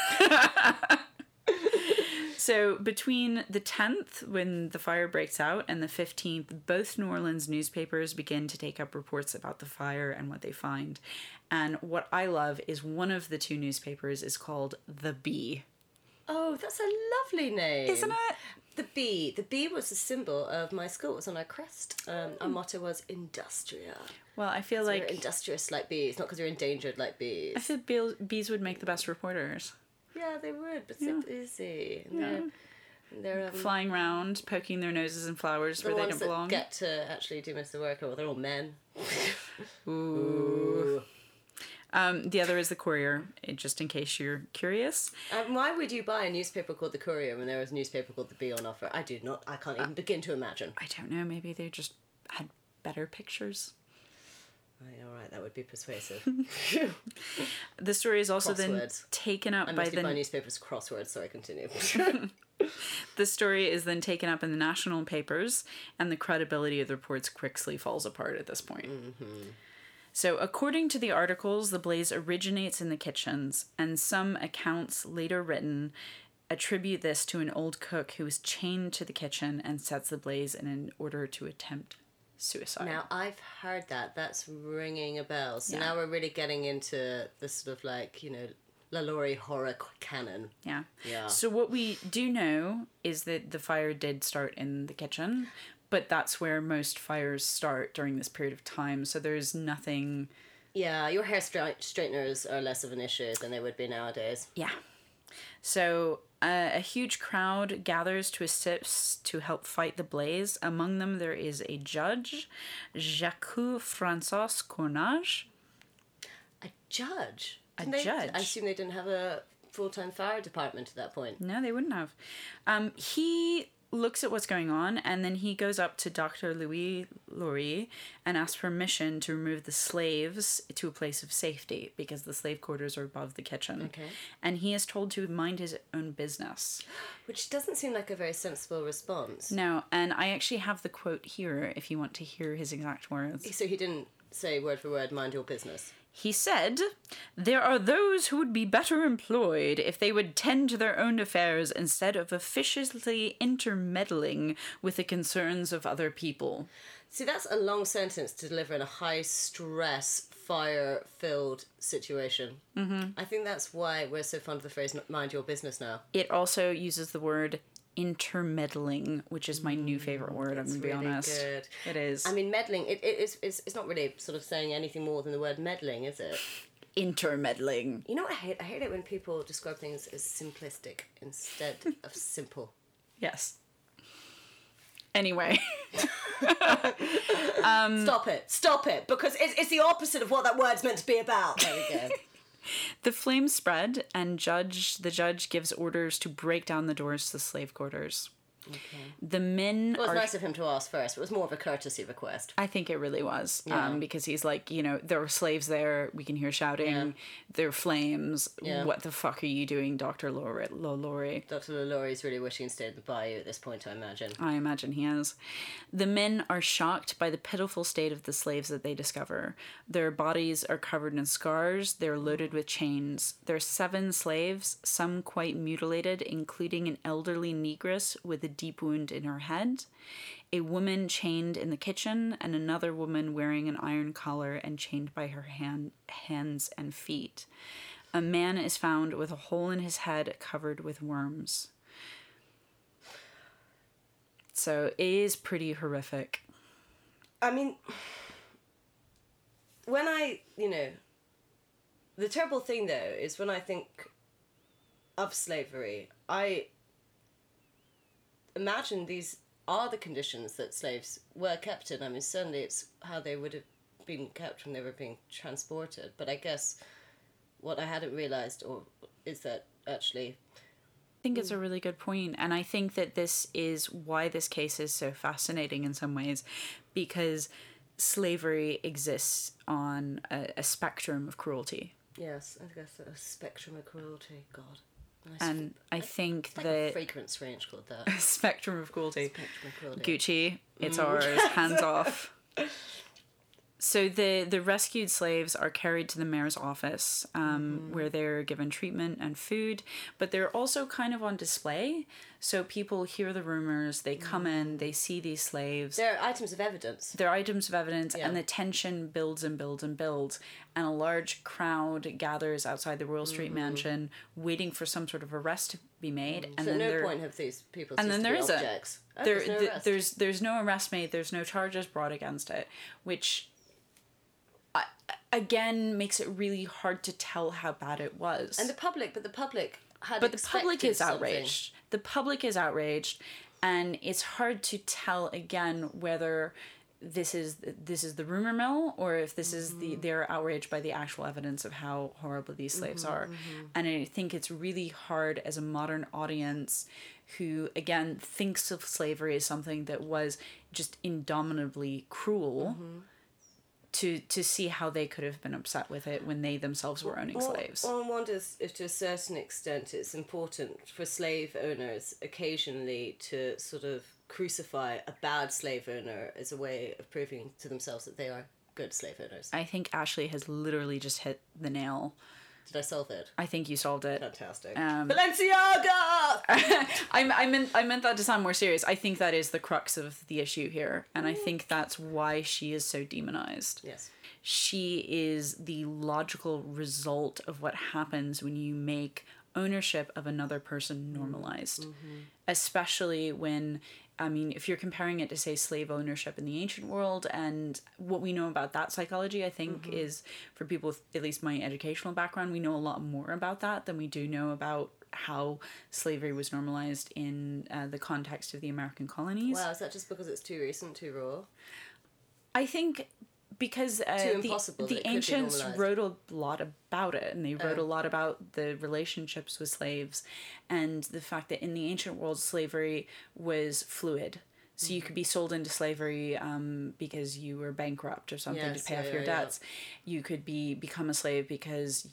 So between the 10th, when the fire breaks out, and the 15th, both New Orleans newspapers begin to take up reports about the fire and what they find. And what I love is one of the two newspapers is called The Bee. Oh, that's a lovely name. Isn't it? The bee. The bee was a symbol of my school. It was on our crest. Our motto was Industria. Well, I feel like... We're industrious like bees, not because we're endangered like bees. I feel bees would make the best reporters. Yeah, they would, but so busy. And they're flying around, poking their noses in flowers where they don't belong. The ones that get to actually do most of the work, they're all men. Ooh. The other is the Courier, just in case you're curious. Why would you buy a newspaper called the Courier when there was a newspaper called the Bee on offer? I can't even begin to imagine. I don't know, maybe they just had better pictures. Alright, that would be persuasive. The story is also then taken up by the... my newspaper's crosswords, sorry, continue. The story is then taken up in the national papers, and the credibility of the reports quickly falls apart at this point. So, according to the articles, the blaze originates in the kitchens, and some accounts later written attribute this to an old cook who was chained to the kitchen and sets the blaze in order to attempt suicide. Now, I've heard that. That's ringing a bell. So now we're really getting into the sort of like, LaLaurie horror canon. Yeah. So what we do know is that the fire did start in the kitchen, but that's where most fires start during this period of time. So there's nothing... Yeah, your hair straighteners are less of an issue than they would be nowadays. Yeah. So a huge crowd gathers to assist to help fight the blaze. Among them, there is a judge, Jacques-François Cornage. A judge? A judge. I assume they didn't have a full-time fire department at that point. No, they wouldn't have. He looks at what's going on, and then he goes up to Dr. Louis Laurie and asks permission to remove the slaves to a place of safety because the slave quarters are above the kitchen. Okay. And he is told to mind his own business. Which doesn't seem like a very sensible response. No, and I actually have the quote here if you want to hear his exact words. So he didn't say word for word, mind your business. He said, "There are those who would be better employed if they would tend to their own affairs instead of officiously intermeddling with the concerns of other people." See, that's a long sentence to deliver in a high-stress, fire-filled situation. Mm-hmm. I think that's why we're so fond of the phrase, mind your business now. It also uses the word intermeddling, which is my new favorite word. I'm gonna be really honest. good. It is. I mean, meddling, it's not really sort of saying anything more than the word meddling, is it? Intermeddling. You know what I hate? I hate it when people describe things as simplistic instead of simple. Yes. Anyway. Stop it, because it's the opposite of what that word's meant to be about. There we go. The flames spread, and the judge gives orders to break down the doors to the slave quarters. Okay. The men It was are... nice of him to ask first. It was more of a courtesy request. I think it really was. Yeah. Because he's like, there were slaves there. We can hear shouting. Yeah. There are flames. Yeah. What the fuck are you doing, Dr. Lalaurie? Dr. Lalaurie really wishing he stayed in the bayou at this point, I imagine. I imagine he is. The men are shocked by the pitiful state of the slaves that they discover. Their bodies are covered in scars. They're loaded with chains. There are 7 slaves, some quite mutilated, including an elderly negress with a deep wound in her head, a woman chained in the kitchen, and another woman wearing an iron collar and chained by her hands and feet. A man is found with a hole in his head covered with worms. So it is pretty horrific. I mean, when the terrible thing though is when I think of slavery, I imagine these are the conditions that slaves were kept in. I mean, certainly it's how they would have been kept when they were being transported. But I guess what I hadn't realised is that actually... I think it's a really good point, and I think that this is why this case is so fascinating in some ways, because slavery exists on a spectrum of cruelty. Yes, I guess a spectrum of cruelty. God. Nice. And I think it's like that a fragrance range called that. spectrum of cruelty. Spectrum of cruelty. Gucci, it's ours. Hands off. So the rescued slaves are carried to the mayor's office, where they're given treatment and food, but they're also kind of on display. So people hear the rumors, they come in, they see these slaves. They're items of evidence. They're items of evidence, Yeah. and the tension builds and builds and builds. And a large crowd gathers outside the Royal Street Mansion, waiting for some sort of arrest to be made. And So then no point have these people and then there to be isn't. objects. Oh, there's no arrest. There's no arrest made. There's no charges brought against it, which again makes it really hard to tell how bad it was. And the public had But the public is something. outraged. The public is outraged, and it's hard to tell again whether this is the rumor mill or if this is they're outraged by the actual evidence of how horrible these slaves are. And I think it's really hard as a modern audience who again thinks of slavery as something that was just indomitably cruel to see how they could have been upset with it when they themselves were owning slaves. One wonders if to a certain extent it's important for slave owners occasionally to sort of crucify a bad slave owner as a way of proving to themselves that they are good slave owners. I think Ashley has literally just hit the nail. Did I solve it? I think you solved it. Fantastic. Balenciaga! I meant that to sound more serious. I think that is the crux of the issue here, and I think that's why she is so demonized. Yes. She is the logical result of what happens when you make ownership of another person normalized. Especially when, I mean, if you're comparing it to, say, slave ownership in the ancient world, and what we know about that psychology, I think, is, for people with at least my educational background, we know a lot more about that than we do know about how slavery was normalized in the context of the American colonies. Wow, is that just because it's too recent, too raw? I think because impossible that it the could be ancients normalized. wrote a lot about it, and they wrote a lot about the relationships with slaves, and the fact that in the ancient world slavery was fluid. So you could be sold into slavery because you were bankrupt or something to pay off your debts. You could become a slave because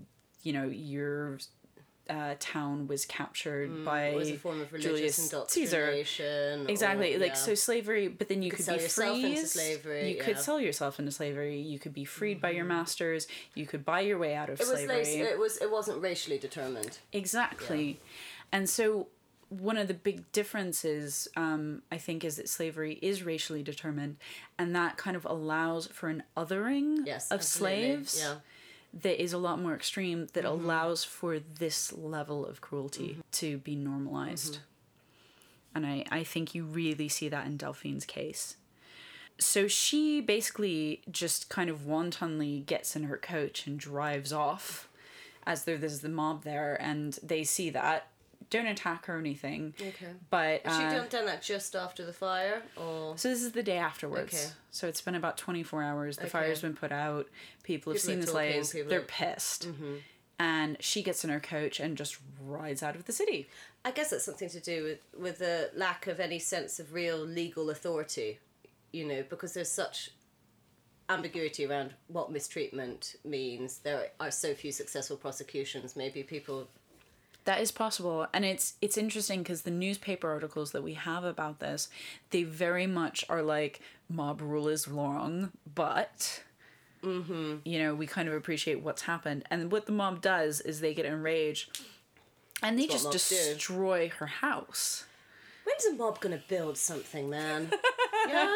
your town was captured by It was a form of religious Julius indoctrination. Exactly, so slavery, but then you could sell be yourself into freed. slavery, You could sell yourself into slavery. You could be freed by your masters. You could buy your way out of It was slavery. it wasn't racially determined. Exactly. And so one of the big differences, I think, is that slavery is racially determined, and that kind of allows for an othering Yes, of absolutely. slaves Yeah. that is a lot more extreme, that allows for this level of cruelty to be normalized. And I think you really see that in Delphine's case. So she basically just kind of wantonly gets in her coach and drives off as there's the mob there, and they see that. Don't attack her or anything. Okay. But Has she done that just after the fire, or? so this is the day afterwards. Okay. So it's been about 24 hours. The Okay. fire's been put out. People have seen the talking, slaves. people They're are- pissed. And she gets in her coach and just rides out of the city. I guess that's something to do with the lack of any sense of real legal authority, you know, because there's such ambiguity around what mistreatment means. There are so few successful prosecutions. Maybe people... That is possible. And it's interesting because the newspaper articles that we have about this, they very much are like, mob rule is wrong, but... You know, we kind of appreciate what's happened. And what the mob does is they get enraged and they That's just what mobs do. destroy her house. When's a mob gonna build something, man? Yeah?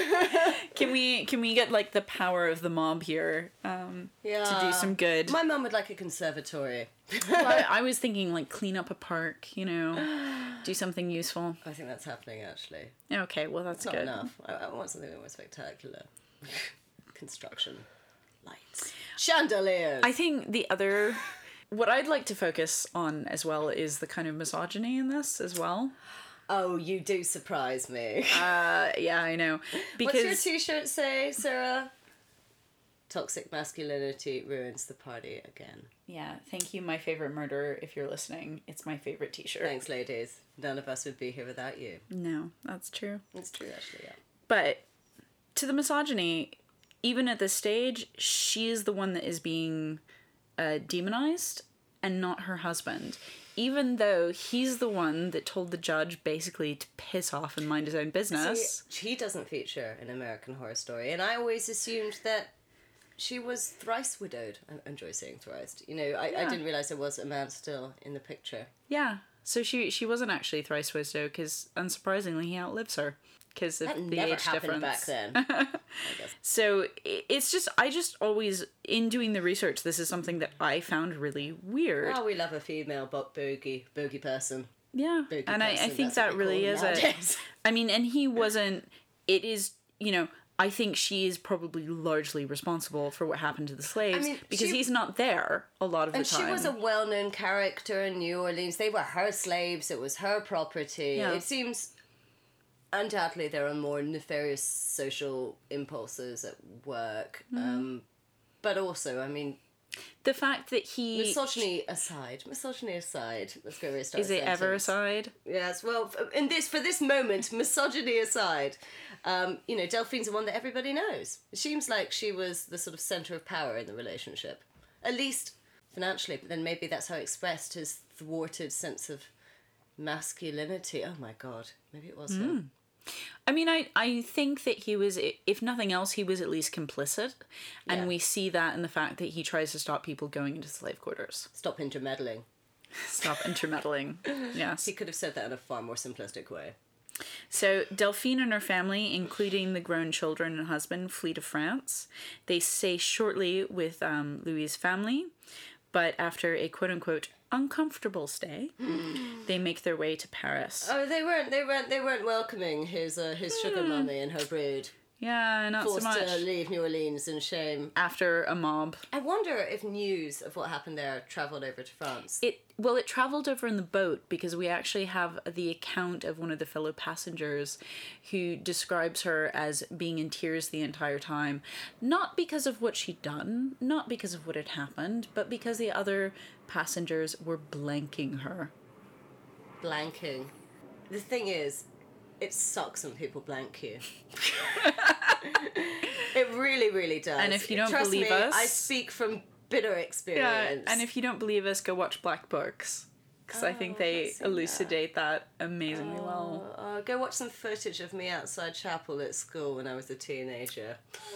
Can we get like the power of the mob here Yeah. to do some good? My mum would like a conservatory. Well, I was thinking like clean up a park, you know, do something useful. I think that's happening, actually. Okay, well that's It's not good. enough. I want something more spectacular. Construction. Lights. Chandeliers! I think the other, what I'd like to focus on as well is the kind of misogyny in this as well. Oh, you do surprise me. Yeah, I know. Because What's your t-shirt say, Sarah? Toxic masculinity ruins the party again. yeah, thank you, my favorite murderer. If you're listening, it's my favorite T-shirt. Thanks, ladies. None of us would be here without you. No, that's true. It's true, actually, yeah. But to the misogyny, even at this stage, she is the one that is being demonized and not her husband. Even though he's the one that told the judge basically to piss off and mind his own business. See, he doesn't feature in American Horror Story, and I always assumed that she was thrice widowed. I enjoy saying thrice. You know, I didn't realise there was a man still in the picture. Yeah. So she wasn't actually thrice widowed because, unsurprisingly, he outlives her because of That the never age happened difference. back then. I guess. So it's just, I just always, in doing the research, this is something that I found really weird. Oh, we love a female bogey person. Yeah. Bogey And I person, think that's what that we really call is them it. nowadays. I mean, and he wasn't, it is, you know, I think she is probably largely responsible for what happened to the slaves because he's not there a lot of the time. And she was a well-known character in New Orleans. They were her slaves. It was her property. Yeah. It seems undoubtedly there are more nefarious social impulses at work. Mm-hmm. But also, I mean, the fact that he... misogyny aside, let's go restart. Is it sentence. ever aside? Yes, well, for this moment, misogyny aside, you know, Delphine's the one that everybody knows. It seems like she was the sort of centre of power in the relationship, at least financially. But then maybe that's how he expressed his thwarted sense of masculinity. Oh my God, maybe it was him. I mean, I think that he was, if nothing else, he was at least complicit. And Yeah. we see that in the fact that he tries to stop people going into slave quarters. Stop intermeddling. Stop intermeddling. Yes. He could have said that in a far more simplistic way. So Delphine and her family, including the grown children and husband, flee to France. They stay shortly with Louis' family, but after a quote-unquote uncomfortable stay, they make their way to Paris. Oh, they weren't welcoming his sugar mummy and her brood. Yeah, not so Forced much. to leave New Orleans in shame. After a mob. I wonder if news of what happened there travelled over to France. It travelled over in the boat because we actually have the account of one of the fellow passengers who describes her as being in tears the entire time. Not because of what she'd done, not because of what had happened, but because the other passengers were blanking her. Blanking. The thing is, it sucks when people blank you. It really, really does. And if you don't Trust believe me, us- I speak from bitter experience. And if you don't believe us, go watch Black Books. Because I think they I've seen elucidate that amazingly well. Go watch some footage of me outside chapel at school when I was a teenager.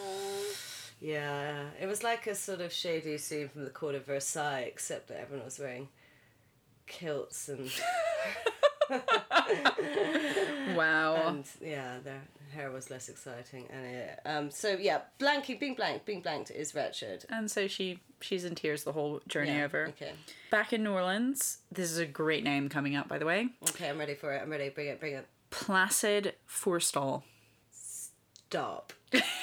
Yeah, it was like a sort of shady scene from the court of Versailles, except that everyone was wearing kilts and Wow. And yeah, their hair was less exciting. And so yeah, being blanked is wretched. And so she's in tears the whole journey Yeah, over. okay. Back in New Orleans, this is a great name coming up, by the way. Okay, I'm ready for it. I'm ready. Bring it. Placid Forstall. Stop.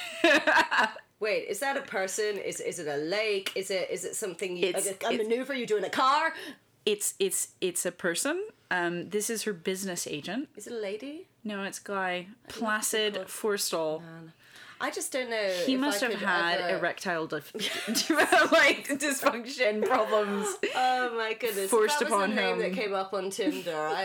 Wait, is that a person? Is it a lake? Is it something? A maneuver you do in a car? It's a person. This is her business agent. Is it a lady? No, it's Guy. Placid Forstall. I just don't know. He if must I have could had ever... erectile dysfunction problems. Oh my goodness! Forced if that was upon the name him. that came up on Tinder, I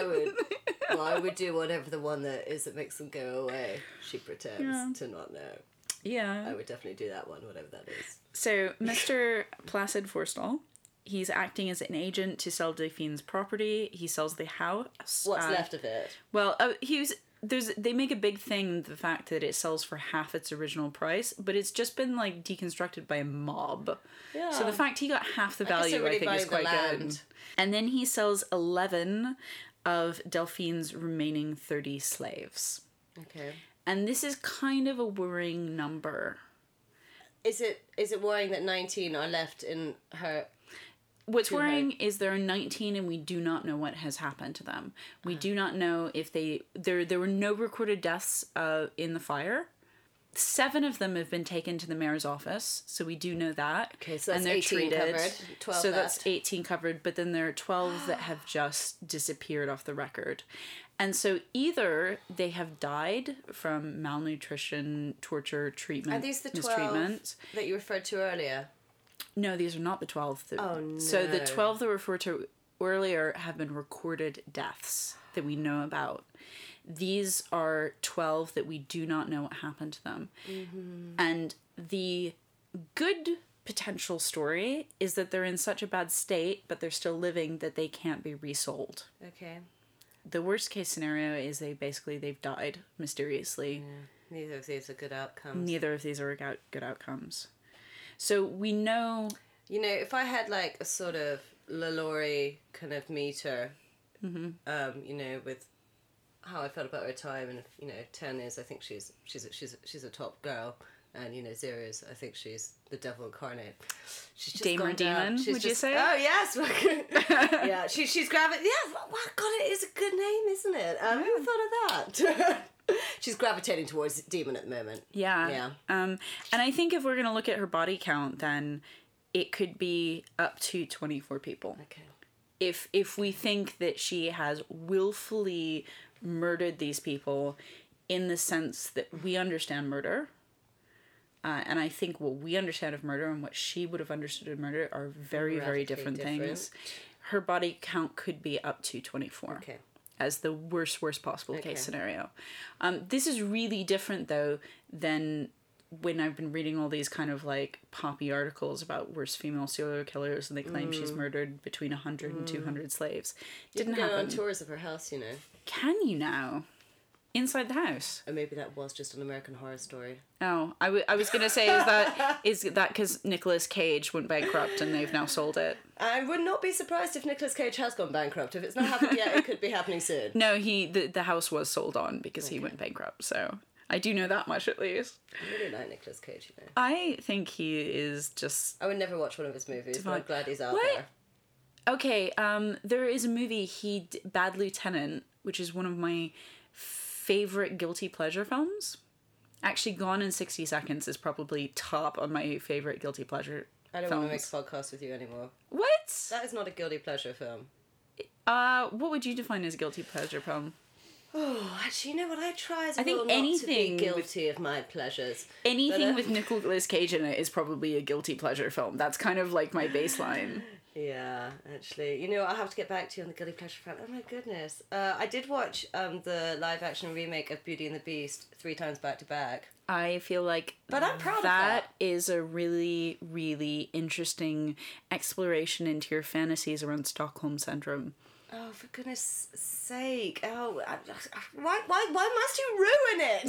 would do whatever the one that makes them go away. She pretends to not know. Yeah. I would definitely do that one, whatever that is. So, Mr. Placid Forstall, he's acting as an agent to sell Delphine's property. He sells the house. What's left of it? Well, they make a big thing of the fact that it sells for half its original price, but it's just been like deconstructed by a mob. Yeah. So the fact he got half the value, I think, is quite good. And then he sells 11 of Delphine's remaining 30 slaves. Okay. And this is kind of a worrying number. Is it worrying that 19 are left in her? What's worrying is there are 19 and we do not know what has happened to them. We do not know if there were no recorded deaths in the fire. 7 of them have been taken to the mayor's office, so we do know that. Okay, so and that's they're 18 treated. covered. 12 so left. That's 18 covered, but then there are 12 that have just disappeared off the record. And so either they have died from malnutrition, torture, treatment, Are these the 12 mistreatment. that you referred to earlier? No, these are not the 12. Oh, no. So the 12 that were referred to earlier have been recorded deaths that we know about. These are 12 that we do not know what happened to them. Mm-hmm. And the good potential story is that they're in such a bad state, but they're still living, that they can't be resold. Okay. The worst case scenario is they've died mysteriously. Yeah. Neither of these are good outcomes. Neither of these are good outcomes. So we know... You know, if I had like a sort of LaLaurie kind of meter, you know, with how I felt about her time, and you know, 10 is I think she's a top girl, and you know, 0 is I think she's the devil incarnate. She's just Dame or Demon, would you say? Oh yes, yeah. She's gravitating. Yeah, wow, God, it is a good name, isn't it? Who thought of that? She's gravitating towards Demon at the moment. Yeah. Yeah. And I think if we're gonna look at her body count, then it could be up to 24 people. Okay. If we think that she has willfully murdered these people in the sense that we understand murder, and I think what we understand of murder and what she would have understood of murder are very, very different things. Her body count could be up to 24. Okay. As the worst possible case scenario. This is really different, though, than when I've been reading all these kind of like poppy articles about worst female serial killers, and they claim she's murdered between 100 and 200 slaves. Didn't happen. On tours of her house, you know. Can you now? Inside the house? Or maybe that was just an American Horror Story. Oh, I was going to say, is that because Nicolas Cage went bankrupt and they've now sold it? I would not be surprised if Nicolas Cage has gone bankrupt. If it's not happened yet, it could be happening soon. No, the house was sold on because he went bankrupt, so I do know that much at least. I really like Nicolas Cage, you know. I think he is just... I would never watch one of his movies, but I'm glad he's out there. Okay, there is a movie, Bad Lieutenant, which is one of my favorite guilty pleasure films. Actually, Gone in 60 Seconds is probably top on my favorite guilty pleasure I don't films. want to make a podcast with you anymore. What? That is not a guilty pleasure film. What would you define as a guilty pleasure film? Oh, actually, you know what? I try as I think well not to be guilty of my pleasures. Anything with Nicolas Cage in it is probably a guilty pleasure film. That's kind of like my baseline. Yeah, actually. You know, I'll have to get back to you on the guilty pleasure front. Oh my goodness. I did watch the live action remake of Beauty and the Beast 3 times back to back. I feel like but I'm proud of that is a really, really interesting exploration into your fantasies around Stockholm Syndrome. Oh, for goodness sake. Oh, why must you ruin it?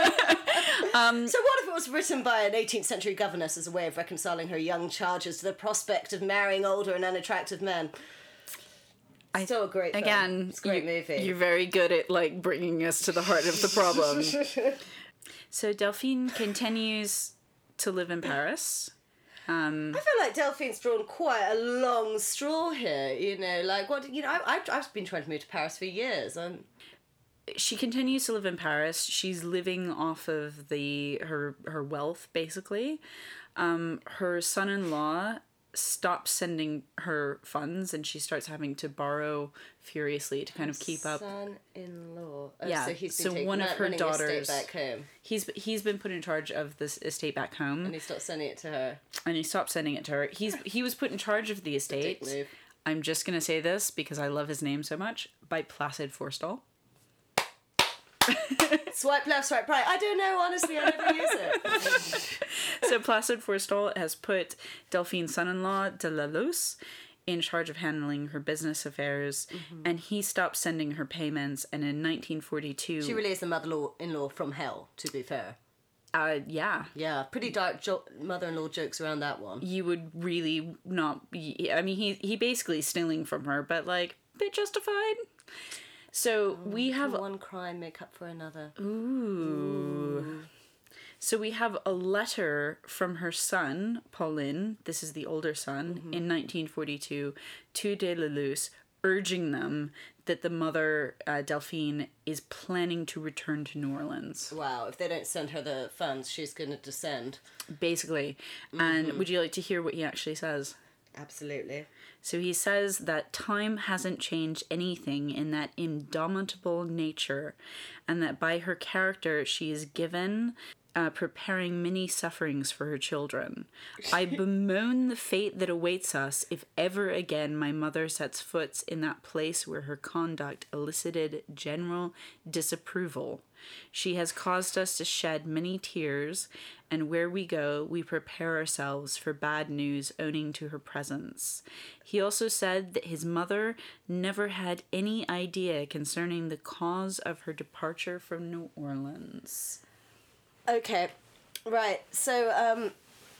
So what if it was written by an 18th century governess as a way of reconciling her young charges to the prospect of marrying older and unattractive men? Still a great film. Again, It's a great movie. You're very good at like bringing us to the heart of the problem. So Delphine continues to live in Paris. I feel like Delphine's drawn quite a long straw here, you know, like what, you know, I've been trying to move to Paris for years. She continues to live in Paris. She's living off of her wealth, basically. Her son-in-law stops sending her funds, and she starts having to borrow furiously to kind of keep up. Son-in-law. Oh, Yeah. So he's been So taking one of her running the estate daughters. back home, He's been put in charge of this estate back home, and he stopped sending it to her. and he stopped sending it to her. He was put in charge of the estate. Dick move. I'm just gonna say this because I love his name so much, by Placid Forstall. Swipe left, swipe right. I don't know, honestly, I never use it. So Placid Forstall has put Delphine's son-in-law, de la Luz, in charge of handling her business affairs, and he stopped sending her payments, and in 1942... She really is the mother-in-law from hell, to be fair. Yeah. Yeah, pretty dark mother-in-law jokes around that one. You would really not be... I mean, he basically stealing from her, but, like, bit justified. So we have... One crime make up for another. Ooh. So we have a letter from her son, Pauline, this is the older son, in 1942, to de la Luz, urging them that the mother, Delphine, is planning to return to New Orleans. Wow, if they don't send her the funds, she's going to descend. Basically. And would you like to hear what he actually says? Absolutely. So he says that time hasn't changed anything in that indomitable nature, and that by her character she is given preparing many sufferings for her children. I bemoan the fate that awaits us if ever again my mother sets foot in that place where her conduct elicited general disapproval. She has caused us to shed many tears, and where we go, we prepare ourselves for bad news owing to her presence. He also said that his mother never had any idea concerning the cause of her departure from New Orleans. Okay, right. So,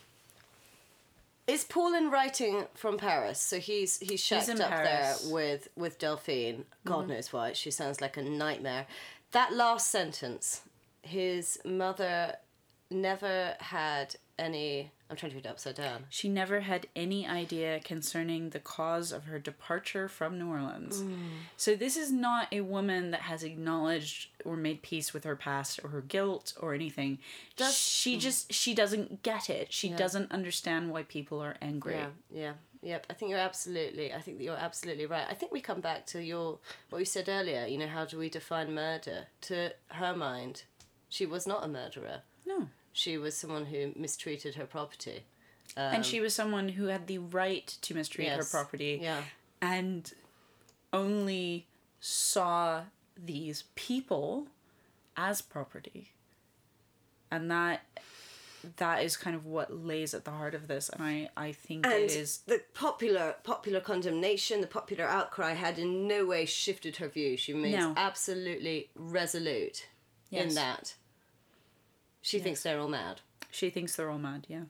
is Pauline writing from Paris? So he's shacked in up Paris. there with Delphine. God knows why. She sounds like a nightmare. That last sentence, his mother never had any... I'm trying to read it upside down. She never had any idea concerning the cause of her departure from New Orleans. So this is not a woman that has acknowledged or made peace with her past or her guilt or anything. She doesn't get it. She doesn't understand why people are angry. Yep. I think you're absolutely right. I think we come back to what you said earlier. You know, how do we define murder? To her mind, she was not a murderer. No. She was someone who mistreated her property. And she was someone who had the right to mistreat her property. Yeah. And only saw these people as property. And that is kind of what lays at the heart of this. And I think and it is... the popular condemnation, the popular outcry had in no way shifted her view. She remains absolutely resolute in that. She thinks they're all mad. She thinks they're all mad, yeah.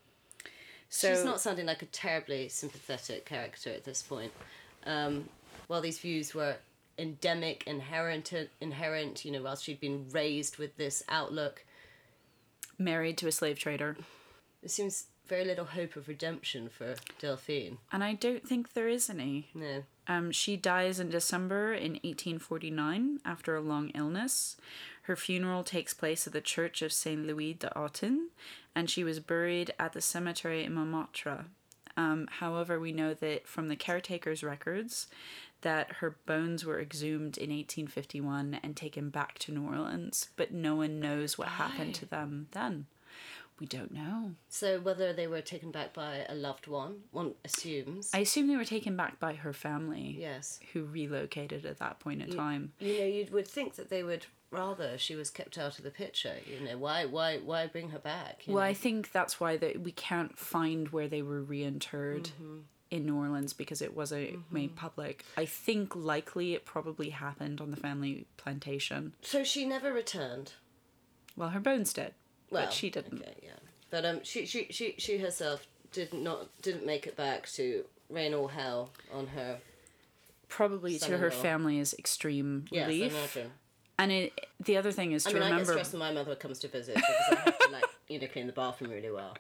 So she's not sounding like a terribly sympathetic character at this point. While these views were endemic, inherent, you know, while she'd been raised with this outlook. Married to a slave trader. There seems very little hope of redemption for Delphine. And I don't think there is any. No. She dies in December in 1849 after a long illness. Her funeral takes place at the Church of Saint Louis d'Autun, and she was buried at the cemetery in Montmartre. However, we know that from the caretaker's records that her bones were exhumed in 1851 and taken back to New Orleans, but no one knows what happened to them then. We don't know. So whether they were taken back by a loved one assumes. I assume they were taken back by her family. Yes. Who relocated at that point in time. You know, you would think that they would rather she was kept out of the picture. You know, why bring her back? Well, I think that's why we can't find where they were reinterred in New Orleans, because it wasn't made public. I think likely it probably happened on the family plantation. So she never returned? Well, her bones did. Well, but she didn't. Okay, yeah. But she herself didn't make it back to rain all hell on her probably to her son-in-law. family's extreme Yes, relief. I imagine. And the other thing is to I mean, I get remember. stressed when my mother comes to visit because I have to, like, clean the bathroom really well.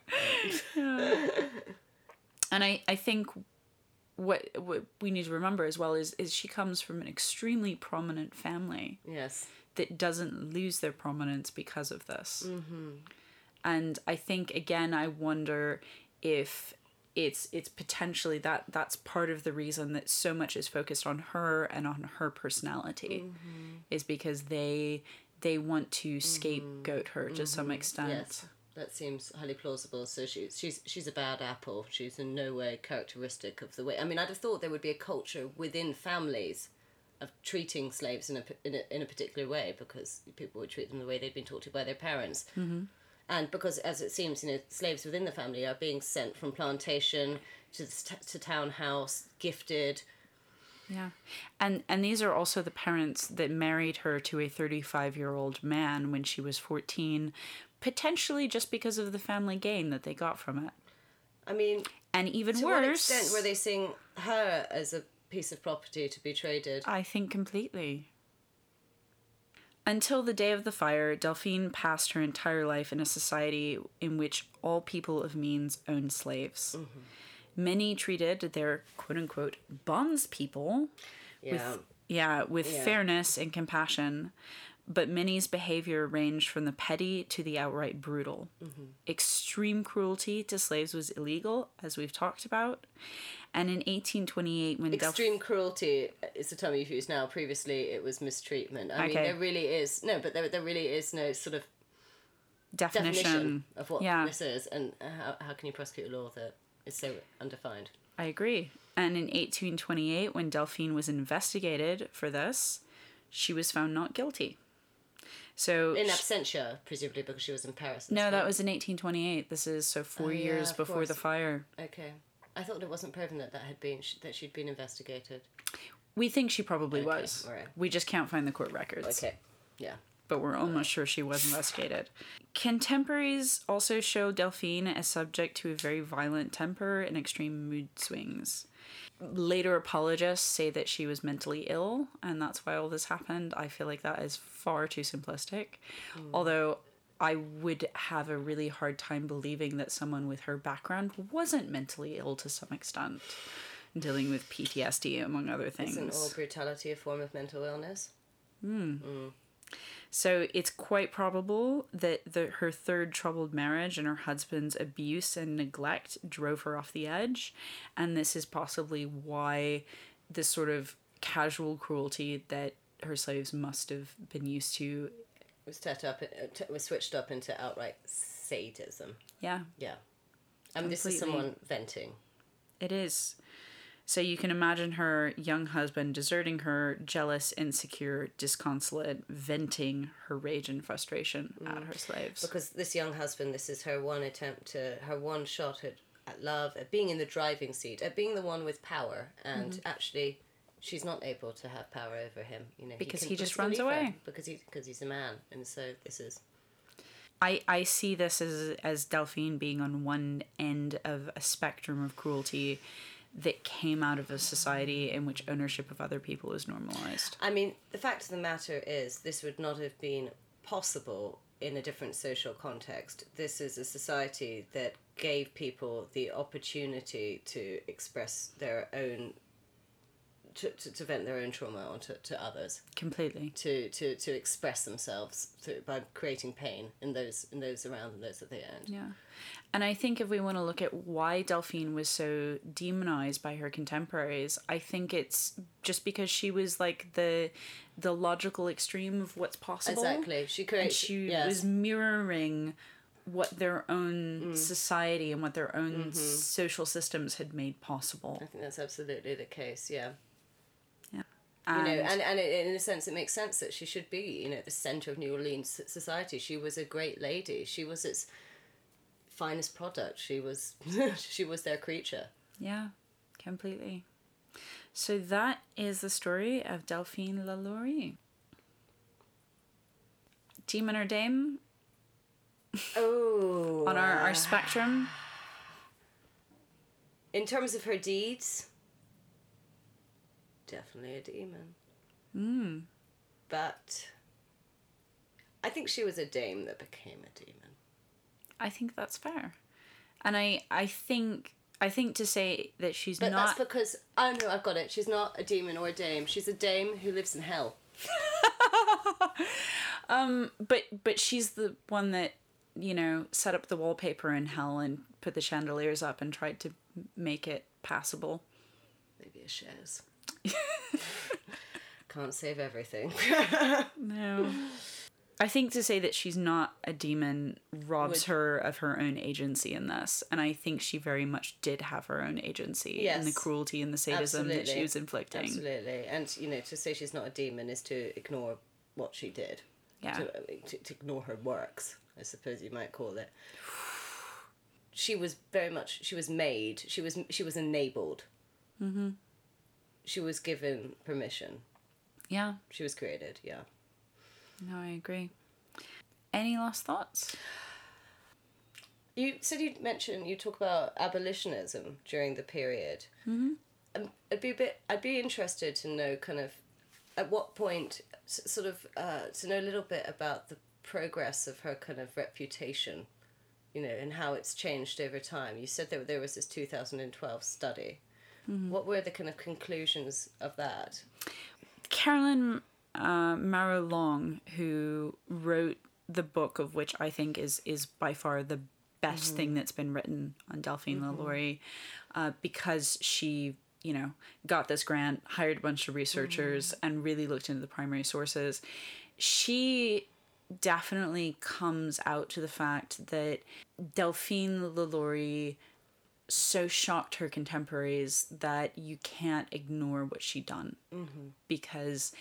And I think what we need to remember as well is she comes from an extremely prominent family Yes. that doesn't lose their prominence because of this. Mm-hmm. And I think, again, I wonder if it's potentially that's part of the reason that so much is focused on her and on her personality, is because they want to scapegoat her to some extent. Yes. That seems highly plausible. So she's a bad apple. She's in no way characteristic of the way. I mean, I'd have thought there would be a culture within families of treating slaves in a particular way, because people would treat them the way they'd been taught to by their parents. Mm-hmm. And because, as it seems, slaves within the family are being sent from plantation to townhouse, gifted. Yeah. And these are also the parents that married her to a 35-year-old man when she was 14, potentially just because of the family gain that they got from it. I mean, and even to worse, what extent were they seeing her as a piece of property to be traded? I think completely. Until the day of the fire, Delphine passed her entire life in a society in which all people of means owned slaves. Mm-hmm. Many treated their quote-unquote bondspeople with fairness and compassion, but Minnie's behavior ranged from the petty to the outright brutal. Mm-hmm. Extreme cruelty to slaves was illegal, as we've talked about. And in 1828, when extreme cruelty is the term you've used now. Previously, it was mistreatment. I mean, there really is no sort of definition of what this is, and how can you prosecute a law that is so undefined? I agree. And in 1828, when Delphine was investigated for this, she was found not guilty. So in absentia, presumably, because she was in Paris. No, that was in 1828. This is 4 years before the fire. Okay. I thought it wasn't proven that she'd been investigated. We think she probably was. Right. We just can't find the court records. Okay, yeah. But we're almost sure she was investigated. Contemporaries also show Delphine as subject to a very violent temper and extreme mood swings. Later apologists say that she was mentally ill, and that's why all this happened. I feel like that is far too simplistic. Although I would have a really hard time believing that someone with her background wasn't mentally ill to some extent, dealing with PTSD, among other things. Isn't all brutality a form of mental illness? So it's quite probable that her third troubled marriage and her husband's abuse and neglect drove her off the edge, and this is possibly why this sort of casual cruelty that her slaves must have been used to was switched up into outright sadism. Yeah. Yeah. I mean, this is someone venting. It is. So you can imagine her young husband deserting her, jealous, insecure, disconsolate, venting her rage and frustration at her slaves. Because this young husband, this is her one shot at love, at being in the driving seat, at being the one with power, and actually she's not able to have power over him, because he just runs away because he's a man, and so this is. I see this as Delphine being on one end of a spectrum of cruelty that came out of a society in which ownership of other people is normalized. I mean, the fact of the matter is, this would not have been possible in a different social context. This is a society that gave people the opportunity to express their own, to vent their own trauma onto others. Completely. To express themselves by creating pain in those around them, those that they owned. Yeah. And I think if we want to look at why Delphine was so demonized by her contemporaries, I think it's just because she was like the logical extreme of what's possible. Exactly. She was mirroring what their own society and what their own social systems had made possible. I think that's absolutely the case, yeah. Yeah. And in a sense, it makes sense that she should be, the centre of New Orleans society. She was a great lady. She was its finest product. She was their creature. Yeah, completely. So that is the story of Delphine Lalaurie. Demon or dame? Oh. On our spectrum? In terms of her deeds, definitely a demon. But I think she was a dame that became a demon. I think that's fair. And I think to say that she's But not... that's because... Oh, no, I've got it. She's not a demon or a dame. She's a dame who lives in hell. But she's the one that, you know, set up the wallpaper in hell and put the chandeliers up and tried to make it passable. Maybe a chaise. Can't save everything. No. I think to say that she's not a demon robs her of her own agency in this. And I think she very much did have her own agency in the cruelty and the sadism that she was inflicting. Absolutely. And, you know, to say she's not a demon is to ignore what she did. Yeah. To ignore her works, I suppose you might call it. She was very much... She was made. She was enabled. Mm-hmm. She was given permission. Yeah. She was created, yeah. No, I agree. Any last thoughts? You said you talk about abolitionism during the period. Mm-hmm. I'd be interested to know kind of at what point sort of to know a little bit about the progress of her kind of reputation, you know, and how it's changed over time. You said there was this 2012 study. Mm-hmm. What were the kind of conclusions of that? Carolyn Marrow Long, who wrote the book of which I think is by far the best thing that's been written on Delphine LaLaurie, because she, you know, got this grant, hired a bunch of researchers, and really looked into the primary sources. She definitely comes out to the fact that Delphine LaLaurie so shocked her contemporaries that you can't ignore what she'd done, because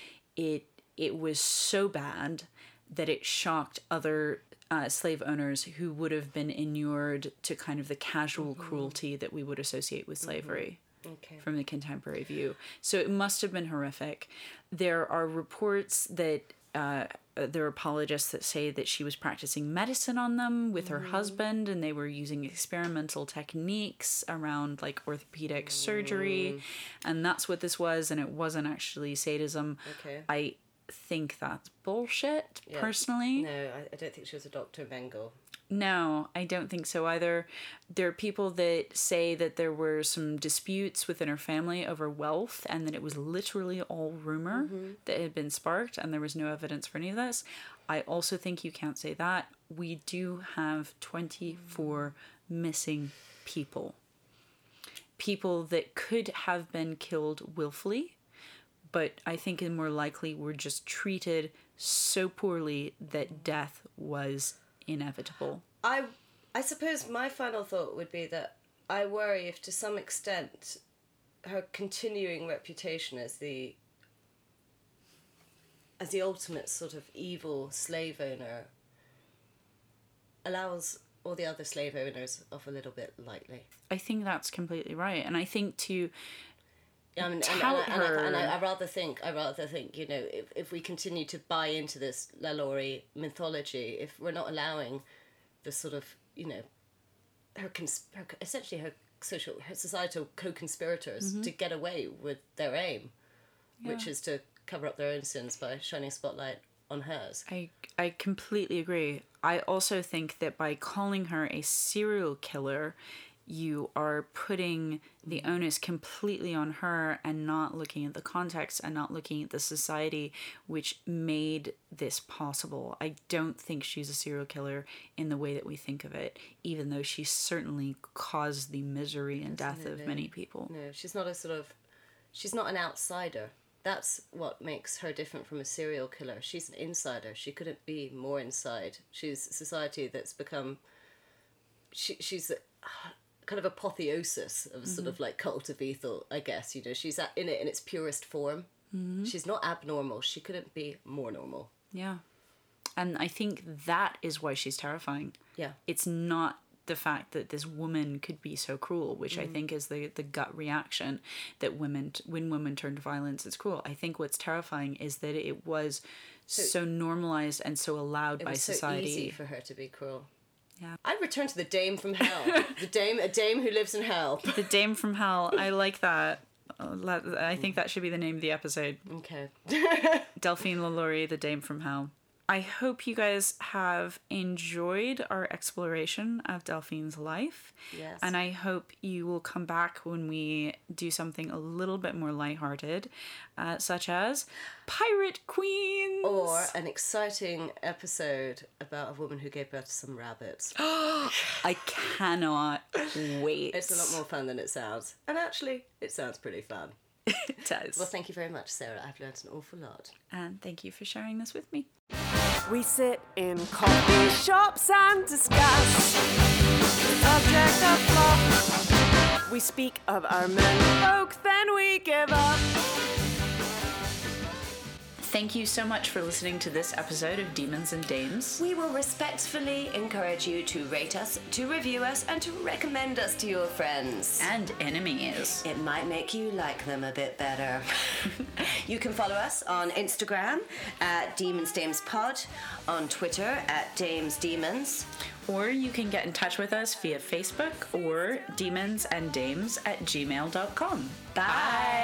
it was so bad that it shocked other slave owners who would have been inured to kind of the casual cruelty that we would associate with slavery from the contemporary view. So it must have been horrific. There are reports that there are apologists that say that she was practicing medicine on them with her husband, and they were using experimental techniques around like orthopedic surgery, and that's what this was, and it wasn't actually sadism. I think that's bullshit, personally. No, I don't think she was a Dr. Mengele. No, I don't think so either. There are people that say that there were some disputes within her family over wealth, and that it was literally all rumor that had been sparked, and there was no evidence for any of this. I also think you can't say that. We do have 24 missing people. People that could have been killed willfully, but I think more likely were just treated so poorly that death was inevitable. I suppose my final thought would be that I worry if to some extent her continuing reputation as the ultimate sort of evil slave owner allows all the other slave owners off a little bit lightly. I think that's completely right, and I think to I rather think, you know, if we continue to buy into this LaLaurie mythology, if we're not allowing the sort of, you know, essentially her societal co-conspirators to get away with their aim, which is to cover up their own sins by shining a spotlight on hers. I completely agree. I also think that by calling her a serial killer, you are putting the onus completely on her and not looking at the context and not looking at the society which made this possible. I don't think she's a serial killer in the way that we think of it, even though she certainly caused the misery and death of many people. No, she's not an outsider. That's what makes her different from a serial killer. She's an insider. She couldn't be more inside. She's a society that's become... She's kind of apotheosis of sort of like cult of Ethel, I guess. You know, she's in it in its purest form. She's not abnormal. She couldn't be more normal. Yeah. And I think that is why she's terrifying. Yeah. It's not the fact that this woman could be so cruel, which I think is the gut reaction that when women turn to violence, it's cruel. I think what's terrifying is that it was so normalized and so allowed by society. It was so easy for her to be cruel. Yeah. I'd return to the dame from hell. A dame who lives in hell. The dame from hell. I like that. I think that should be the name of the episode. Okay. Delphine LaLaurie, the Dame from Hell. I hope you guys have enjoyed our exploration of Delphine's life. Yes. And I hope you will come back when we do something a little bit more lighthearted, such as Pirate Queens. Or an exciting episode about a woman who gave birth to some rabbits. I cannot wait. It's a lot more fun than it sounds. And actually, it sounds pretty fun. It does. Well, thank you very much, Sarah. I've learned an awful lot. And thank you for sharing this with me. We sit in coffee shops and discuss the subject of fluff. We speak of our men folk, then we give up. Thank you so much for listening to this episode of Demons and Dames. We will respectfully encourage you to rate us, to review us, and to recommend us to your friends. And enemies. It might make you like them a bit better. You can follow us on Instagram at Demons Dames Pod, on Twitter at Dames Demons. Or you can get in touch with us via Facebook or demonsanddames@gmail.com. Bye.